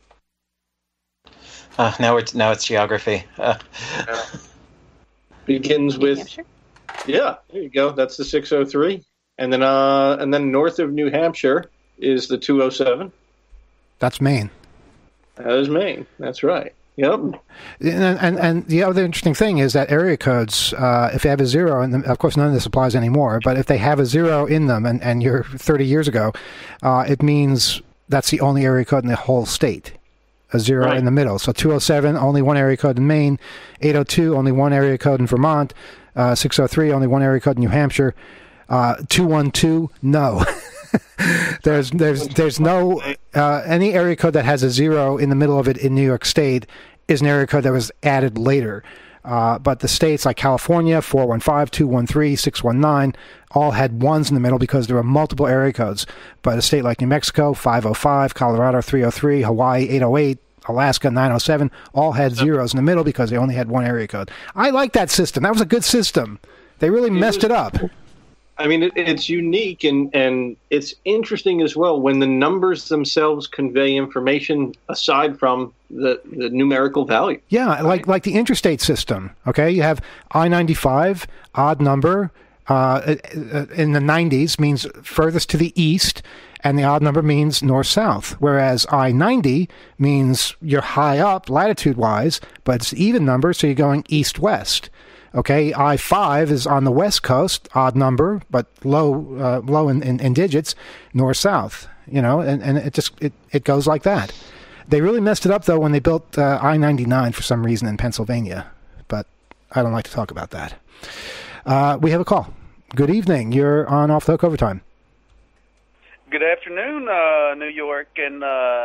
Uh, now it's now it's geography. Uh. Yeah. Begins New with Hampshire? Yeah, there you go. That's the six oh three, and then uh, and then north of New Hampshire is the two oh seven. That's Maine. That is Maine. That's right. Yep. And, and and the other interesting thing is that area codes, uh, if they have a zero, and of course none of this applies anymore, but if they have a zero in them and, and you're thirty years ago, uh, it means that's the only area code in the whole state. A zero right in the middle. So two oh seven, only one area code in Maine. eight oh two, only one area code in Vermont. Uh, six oh three, only one area code in New Hampshire. Uh, two one two, no. there's there's there's no uh, any area code that has a zero in the middle of it in New York State is an area code that was added later. Uh, but the states like California, four one five, two one three, six one nine, all had ones in the middle because there were multiple area codes. But a state like New Mexico, five oh five, Colorado, three oh three, Hawaii, eight oh eight, Alaska, nine oh seven, all had zeros in the middle because they only had one area code. I like that system. That was a good system. They really messed it up. I mean, it, it's unique, and, and it's interesting as well when the numbers themselves convey information aside from the, the numerical value. Yeah, right? like like the interstate system, okay? You have I ninety-five, odd number, uh, in the nineties means furthest to the east, and the odd number means north-south, whereas I ninety means you're high up latitude-wise, but it's even number, so you're going east-west. Okay, I five is on the west coast, odd number, but low uh, low in, in, in digits, north-south, you know, and, and it just it, it goes like that. They really messed it up, though, when they built uh, I ninety-nine for some reason in Pennsylvania, but I don't like to talk about that. Uh, we have a call. Good evening. You're on Off the Hook Overtime. Good afternoon, uh, New York and uh,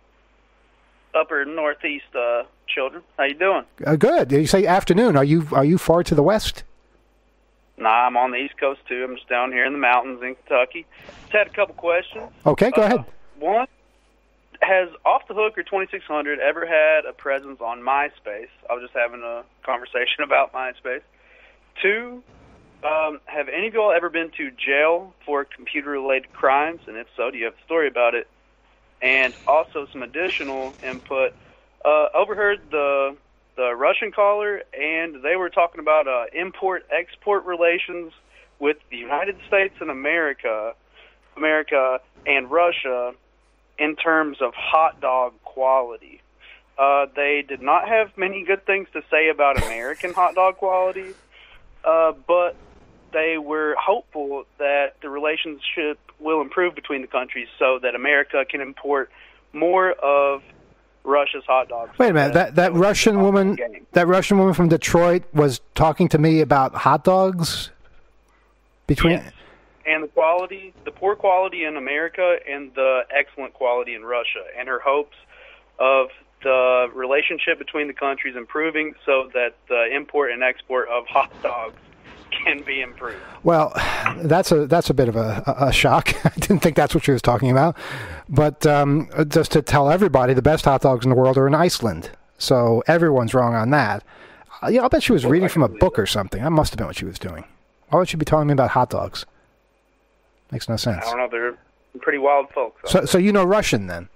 upper northeast uh, children. How you doing? Uh, good. You say afternoon. Are you are you far to the west? Nah, I'm on the East Coast, too. I'm just down here in the mountains in Kentucky. Just had a couple questions. Okay, go uh, ahead. One, has Off the Hook or twenty-six hundred ever had a presence on MySpace? I was just having a conversation about MySpace. Two, um, have any of y'all ever been to jail for computer-related crimes? And if so, do you have a story about it? And also some additional input. Uh, overheard the the Russian caller, and they were talking about uh, import-export relations with the United States and America, America and Russia in terms of hot dog quality. Uh, they did not have many good things to say about American hot dog quality, uh, but they were hopeful that the relationship will improve between the countries so that America can import more of Russia's hot dogs. Wait a minute, that, that Russian woman, that Russian woman from Detroit was talking to me about hot dogs between. Yes. And the quality, the poor quality in America and the excellent quality in Russia, and her hopes of the relationship between the countries improving so that the import and export of hot dogs can be improved. Well, that's a that's a bit of a, a shock. I didn't think that's what she was talking about. But um, just to tell everybody, the best hot dogs in the world are in Iceland. So everyone's wrong on that. Uh, yeah, I'll bet she was reading from a book or something. That must have been what she was doing. Why would she be telling me about hot dogs? Makes no sense. I don't know. They're pretty wild folks. So, so you know Russian then?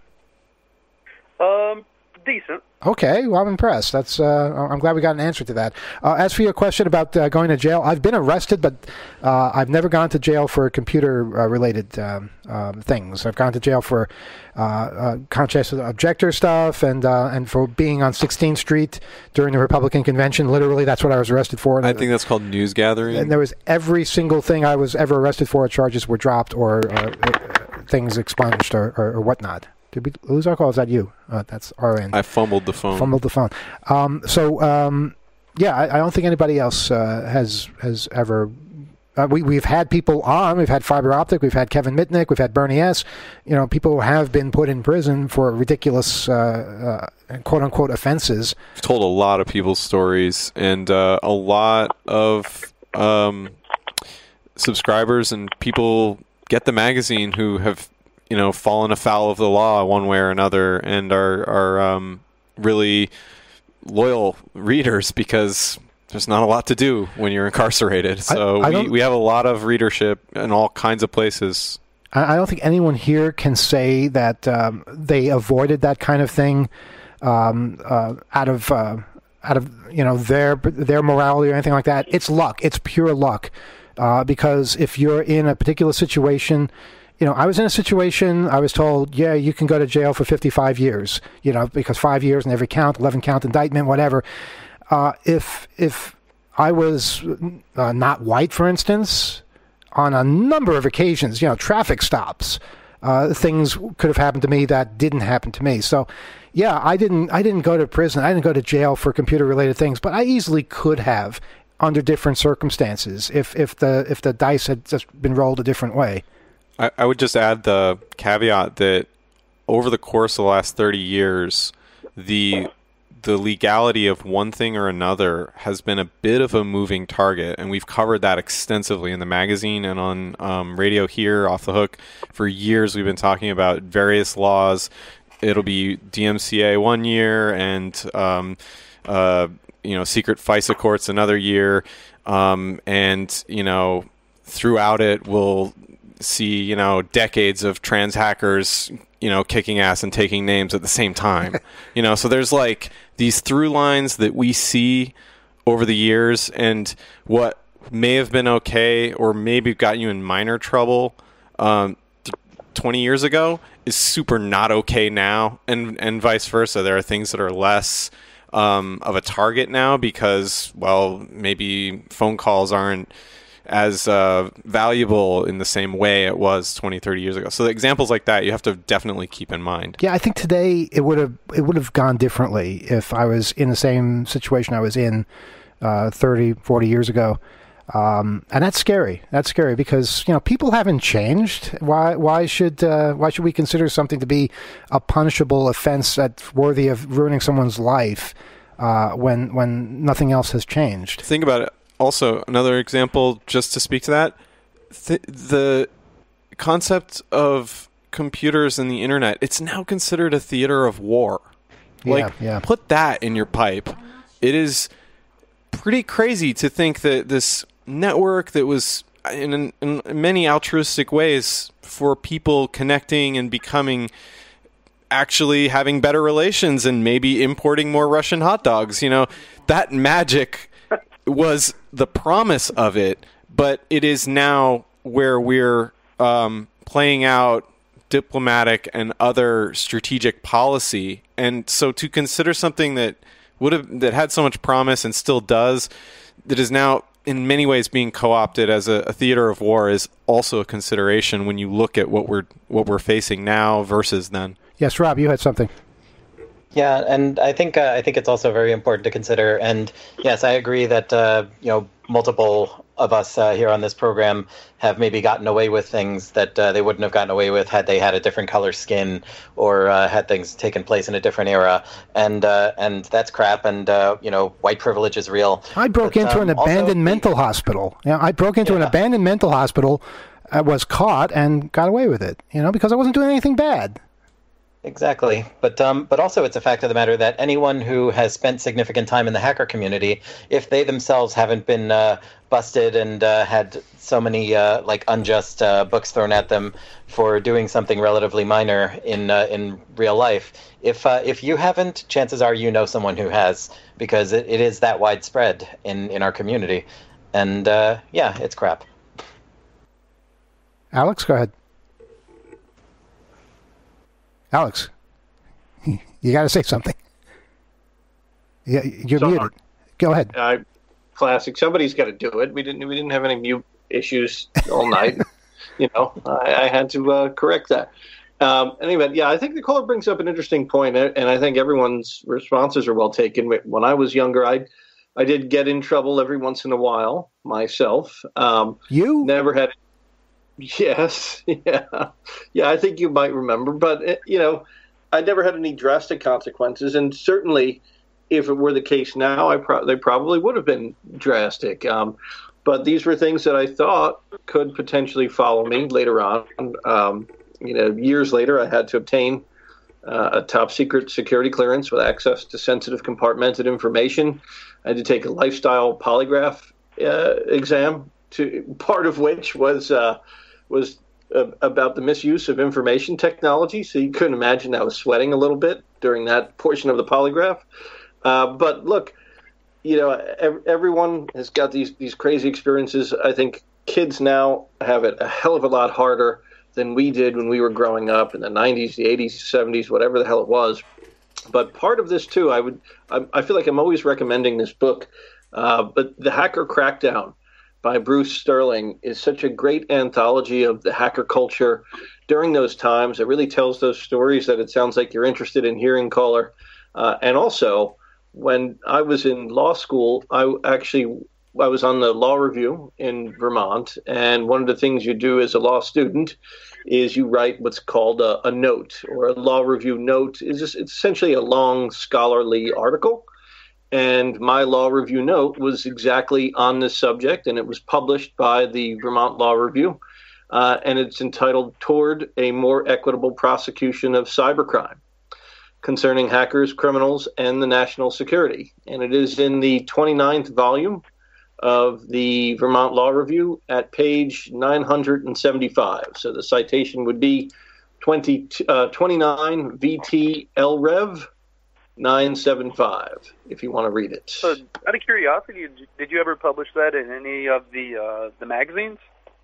Um, decent. Okay, well, I'm impressed. That's. Uh, I'm glad we got an answer to that. Uh, as for your question about uh, going to jail, I've been arrested, but uh, I've never gone to jail for computer-related um, um, things. I've gone to jail for uh, uh, conscientious objector stuff and uh, and for being on sixteenth Street during the Republican convention. Literally, that's what I was arrested for. I think that's called news gathering. And there was every single thing I was ever arrested for. Charges were dropped or, or uh, things expunged or, or, or whatnot. Did we lose our call? Is that you? Uh, that's R N. I fumbled the phone. Fumbled the phone. Um, so, um, yeah, I, I don't think anybody else uh, has has ever. Uh, we we've had people on. We've had Fiber Optic. We've had Kevin Mitnick. We've had Bernie S. You know, people who have been put in prison for ridiculous uh, uh, quote unquote offenses. I've told a lot of people's stories, and uh, a lot of um, subscribers and people get the magazine who have, you know, fallen afoul of the law one way or another, and are are um, really loyal readers because there's not a lot to do when you're incarcerated. So I, I we, we have a lot of readership in all kinds of places. I, I don't think anyone here can say that um, they avoided that kind of thing um, uh, out of uh, out of you know their their morality or anything like that. It's luck. It's pure luck. Uh, because if you're in a particular situation. You know, I was in a situation, I was told, yeah, you can go to jail for fifty-five years, you know, because five years in every count, eleven count indictment, whatever. Uh, if if I was uh, not white, for instance, on a number of occasions, you know, traffic stops, uh, things could have happened to me that didn't happen to me. So, yeah, I didn't I didn't go to prison. I didn't go to jail for computer-related things, but I easily could have under different circumstances if, if the if the dice had just been rolled a different way. I would just add the caveat that over the course of the last thirty years, the the legality of one thing or another has been a bit of a moving target, and we've covered that extensively in the magazine and on um, radio here, Off the Hook. For years, we've been talking about various laws. It'll be D M C A one year and um, uh, you know secret FISA courts another year, um, and you know throughout it we'll see, you know, decades of trans hackers, you know, kicking ass and taking names at the same time. You know, so there's like these through lines that we see over the years, and what may have been okay or maybe got you in minor trouble um, twenty years ago is super not okay now, and and vice versa. There are things that are less um, of a target now because, well, maybe phone calls aren't as uh, valuable in the same way it was twenty, thirty years ago. So examples like that you have to definitely keep in mind. Yeah, I think today it would have it would have gone differently if I was in the same situation I was in uh, thirty, forty years ago. Um, and that's scary. That's scary because, you know, people haven't changed. Why why should uh, why should we consider something to be a punishable offense that's worthy of ruining someone's life uh, when when nothing else has changed? Think about it. also another example, just to speak to that, th- the concept of computers and the internet, it's now considered a theater of war. Like, yeah, yeah. Put that in your pipe. It is pretty crazy to think that this network that was in, in many altruistic ways for people connecting and becoming, actually having better relations and maybe importing more Russian hot dogs, you know, that magic was the promise of it, but it is now where we're um, playing out diplomatic and other strategic policy. And so to consider something that would have that had so much promise and still does, that is now in many ways being co-opted as a, a theater of war, is also a consideration when you look at what we're what we're facing now versus then. Yes, Rob, you had something. Yeah, and I think uh, I think it's also very important to consider. And yes, I agree that uh, you know multiple of us uh, here on this program have maybe gotten away with things that uh, they wouldn't have gotten away with had they had a different color skin or uh, had things taken place in a different era. And uh, and that's crap. And uh, you know, white privilege is real. I broke but, into um, an abandoned also, mental hospital. Yeah, I broke into yeah. an abandoned mental hospital, uh, was caught, and got away with it. You know, because I wasn't doing anything bad. Exactly. But um, but also it's a fact of the matter that anyone who has spent significant time in the hacker community, if they themselves haven't been uh, busted and uh, had so many uh, like unjust uh, books thrown at them for doing something relatively minor in uh, in real life, if uh, if you haven't, chances are you know someone who has, because it, it is that widespread in, in our community. And uh, yeah, it's crap. Alex, go ahead. Alex, you got to say something. Yeah, you're so, muted. Go ahead. Uh, classic. Somebody's got to do it. We didn't. We didn't have any mute issues all night. you know, I, I had to uh, correct that. Um, anyway, yeah, I think the caller brings up an interesting point, and I think everyone's responses are well taken. When I was younger, I, I did get in trouble every once in a while myself. Um, you never had. Yes, yeah, yeah. I think you might remember, but you know, I never had any drastic consequences, and certainly, if it were the case now, I pro- they probably would have been drastic. Um, but these were things that I thought could potentially follow me later on. Um, you know, years later, I had to obtain uh, a top secret security clearance with access to sensitive compartmented information. I had to take a lifestyle polygraph uh, exam, to part of which was. Uh, was uh, about the misuse of information technology. So you couldn't imagine I was sweating a little bit during that portion of the polygraph. Uh, but look, you know, ev- everyone has got these, these crazy experiences. I think kids now have it a hell of a lot harder than we did when we were growing up in the nineties, the eighties, seventies, whatever the hell it was. But part of this too, I would, I, I feel like I'm always recommending this book, uh, but The Hacker Crackdown by Bruce Sterling is such a great anthology of the hacker culture during those times. It really tells those stories that it sounds like you're interested in hearing, caller. Uh, and also, when I was in law school, I actually I was on the law review in Vermont, and one of the things you do as a law student is you write what's called a, a note, or a law review note. Is just, it's essentially a long scholarly article. And my law review note was exactly on this subject, and it was published by the Vermont Law Review. Uh, and it's entitled Toward a More Equitable Prosecution of Cybercrime, concerning hackers, criminals, and the national security. And it is in the twenty-ninth volume of the Vermont Law Review at page nine hundred seventy-five. So the citation would be twenty, uh, twenty-nine V T L Rev nine seventy-five, if you want to read it. So, out of curiosity, did you ever publish that in any of the uh, the magazines?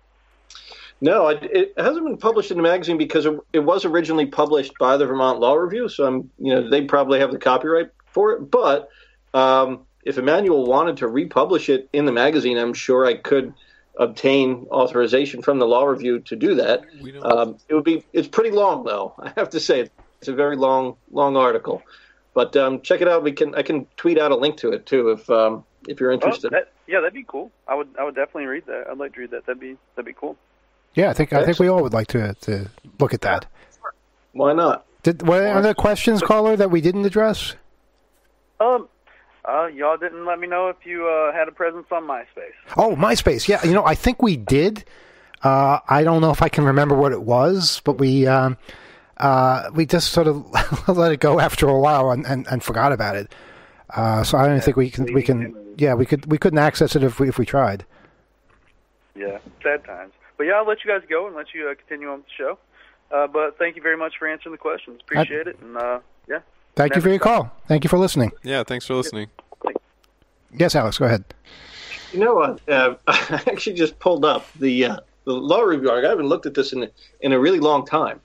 No, it, it hasn't been published in the magazine because it, it was originally published by the Vermont Law Review. So I'm, you know, they probably have the copyright for it. But um, if Emmanuel wanted to republish it in the magazine, I'm sure I could obtain authorization from the Law Review to do that. Um, it would be. It's pretty long, though. I have to say, it's a very long, long article. But um, check it out. We can I can tweet out a link to it too if um, if you're interested. Oh, that, yeah, that'd be cool. I would I would definitely read that. I'd like to read that. That'd be that'd be cool. Yeah, I think I think we all would like to to look at that. Why not? Did were there other questions, caller, that we didn't address? Um, Uh, y'all didn't let me know if you uh, had a presence on MySpace. Oh, MySpace. Yeah, you know, I think we did. Uh, I don't know if I can remember what it was, but we um, uh, we just sort of let it go after a while and, and, and forgot about it. Uh, so I don't yeah, think we can we can yeah we could we couldn't access it if we if we tried. Yeah, sad times. But yeah, I'll let you guys go and let you uh, continue on with the show. Uh, but thank you very much for answering the questions. Appreciate I, it. And uh, yeah. Thank you for your call. Thank you for listening. Yeah, thanks for listening. Yes, Alex, go ahead. You know what? Uh, I actually just pulled up the uh, the law review article. I haven't looked at this in in a really long time.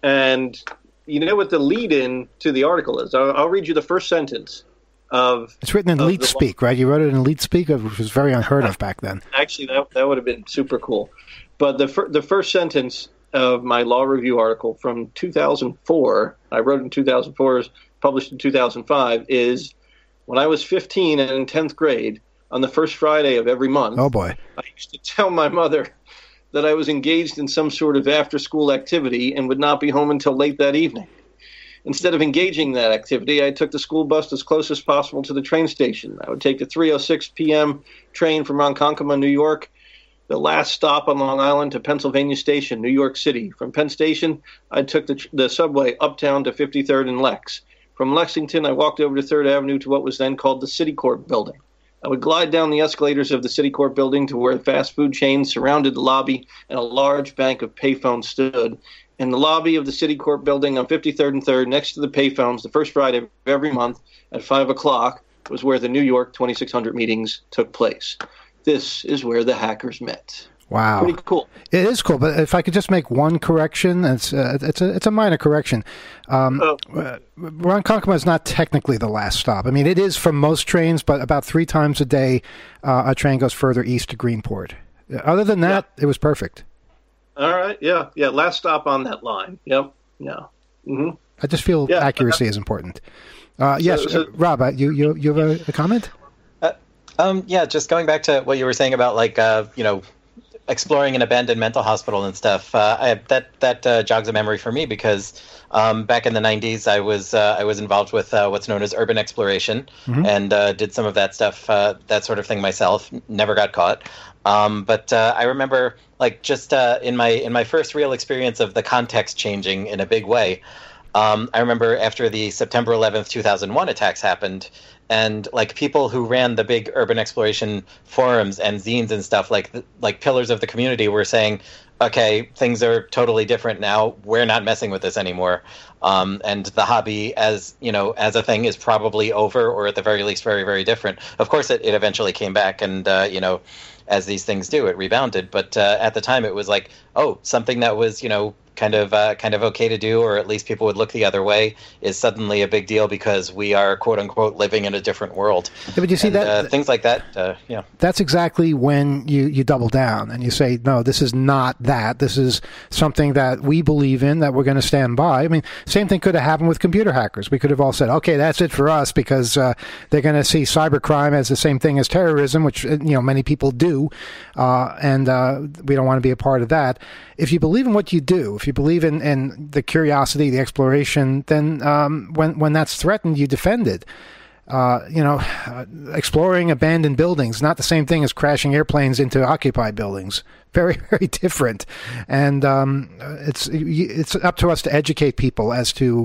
And you know what the lead-in to the article is? I'll, I'll read you the first sentence of. It's written in Leet Speak, right? You wrote it in Leet Speak, which was very unheard of back then. Actually, that that would have been super cool. But the fir- the first sentence of my law review article from two thousand four, I wrote in two thousand four, published in two thousand five, is when I was fifteen and in tenth grade, on the first Friday of every month, oh boy, I used to tell my mother that I was engaged in some sort of after-school activity and would not be home until late that evening. Instead of engaging in that activity, I took the school bus as close as possible to the train station. I would take the three oh six p.m. train from Ronkonkoma, New York, the last stop on Long Island, to Pennsylvania Station, New York City. From Penn Station, I took the, the subway uptown to fifty-third and Lex. From Lexington, I walked over to third Avenue to what was then called the Citicorp Building. I would glide down the escalators of the Citicorp Building to where fast food chains surrounded the lobby and a large bank of payphones stood. In the lobby of the Citicorp Building on fifty-third and third, next to the payphones, the first Friday of every month at five o'clock was where the New York twenty-six hundred meetings took place. This is where the hackers met. Wow, pretty cool. It is cool, but if I could just make one correction, it's uh, it's a it's a minor correction. Um, oh. uh, Ronkonkoma is not technically the last stop. I mean, it is for most trains, but about three times a day, uh, a train goes further east to Greenport. Other than that, yeah. It was perfect. All right, yeah, yeah. Last stop on that line. Yep, yeah. Mm-hmm. I just feel yeah, accuracy is important. Uh, yes, so, so, uh, Rob, uh, you you you have a, a comment? Uh, um, yeah, just going back to what you were saying about like uh, you know. exploring an abandoned mental hospital and stuff. Uh, I, that that uh, jogs a memory for me because um, back in the nineties, I was uh, I was involved with uh, what's known as urban exploration mm-hmm. and uh, did some of that stuff, uh, that sort of thing myself. Never got caught, um, but uh, I remember like just uh, in my in my first real experience of the context changing in a big way. Um, I remember after the September eleventh, two thousand one attacks happened. And like people who ran the big urban exploration forums and zines and stuff, like like pillars of the community, were saying, "Okay, things are totally different now. We're not messing with this anymore." Um, and the hobby, as you know, as a thing, is probably over, or at the very least, very, very different. Of course, it, it eventually came back, and uh, you know, as these things do, it rebounded. But uh, at the time, it was like, oh, something that was, you know, kind of uh, kind of okay to do, or at least people would look the other way, is suddenly a big deal because we are quote unquote living in a different world. Yeah, but you see and, that uh, things like that. Uh, yeah, that's exactly when you, you double down and you say, no, this is not that. This is something that we believe in, that we're going to stand by. I mean, same thing could have happened with computer hackers. We could have all said, okay, that's it for us, because uh, they're going to see cybercrime as the same thing as terrorism, which you know many people do, uh, and uh, we don't want to be a part of that. If you believe in what you do, if you believe in, in the curiosity, the exploration, then um, when when that's threatened, you defend it. Uh, you know, uh, exploring abandoned buildings, not the same thing as crashing airplanes into occupied buildings. Very, very different. And um, it's it's up to us to educate people as to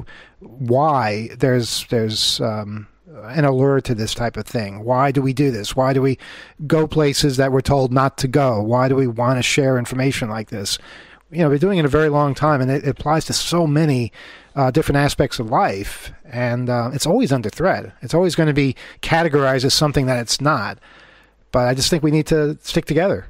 why there's there's um, an allure to this type of thing. Why do we do this? Why do we go places that we're told not to go? Why do we want to share information like this? You know, we're doing it a very long time, and it, it applies to so many uh, different aspects of life, and uh, it's always under threat. It's always going to be categorized as something that it's not. But I just think we need to stick together.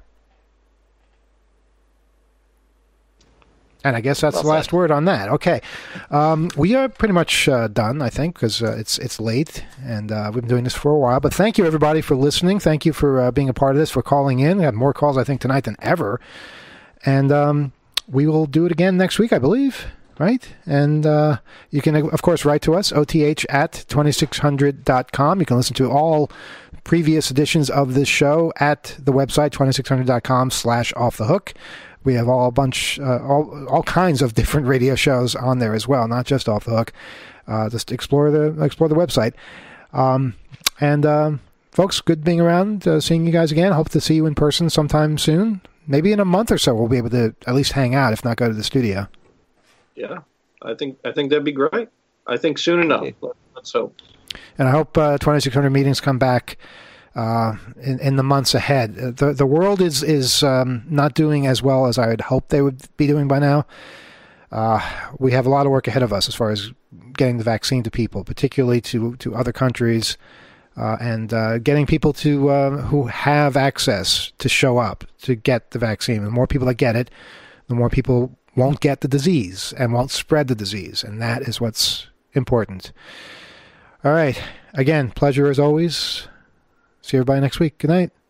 And I guess that's well the last said. word on that. Okay, um, we are pretty much uh, done, I think, because uh, it's it's late, and uh, we've been doing this for a while. But thank you, everybody, for listening. Thank you for uh, being a part of this, for calling in. We have more calls, I think, tonight than ever. And um, we will do it again next week, I believe, right? And uh, you can, of course, write to us, O T H at twenty-six hundred dot com. You can listen to all previous editions of this show at the website, twenty-six hundred dot com slash off the hook. We have all a bunch, uh, all all kinds of different radio shows on there as well, not just Off the Hook. Uh, just explore the explore the website. Um, and um, folks, good being around, uh, seeing you guys again. Hope to see you in person sometime soon. Maybe in a month or so we'll be able to at least hang out, if not go to the studio. Yeah, I think I think that'd be great. I think soon enough. Let's hope. And I hope uh, twenty-six hundred meetings come back uh, in, in the months ahead. The the world is is um, not doing as well as I had hoped they would be doing by now. Uh, we have a lot of work ahead of us as far as getting the vaccine to people, particularly to, to other countries, uh, and uh, getting people to uh, who have access to show up to get the vaccine. The more people that get it, the more people won't get the disease and won't spread the disease, and that is what's important. All right. Again, pleasure as always. See everybody next week. Good night.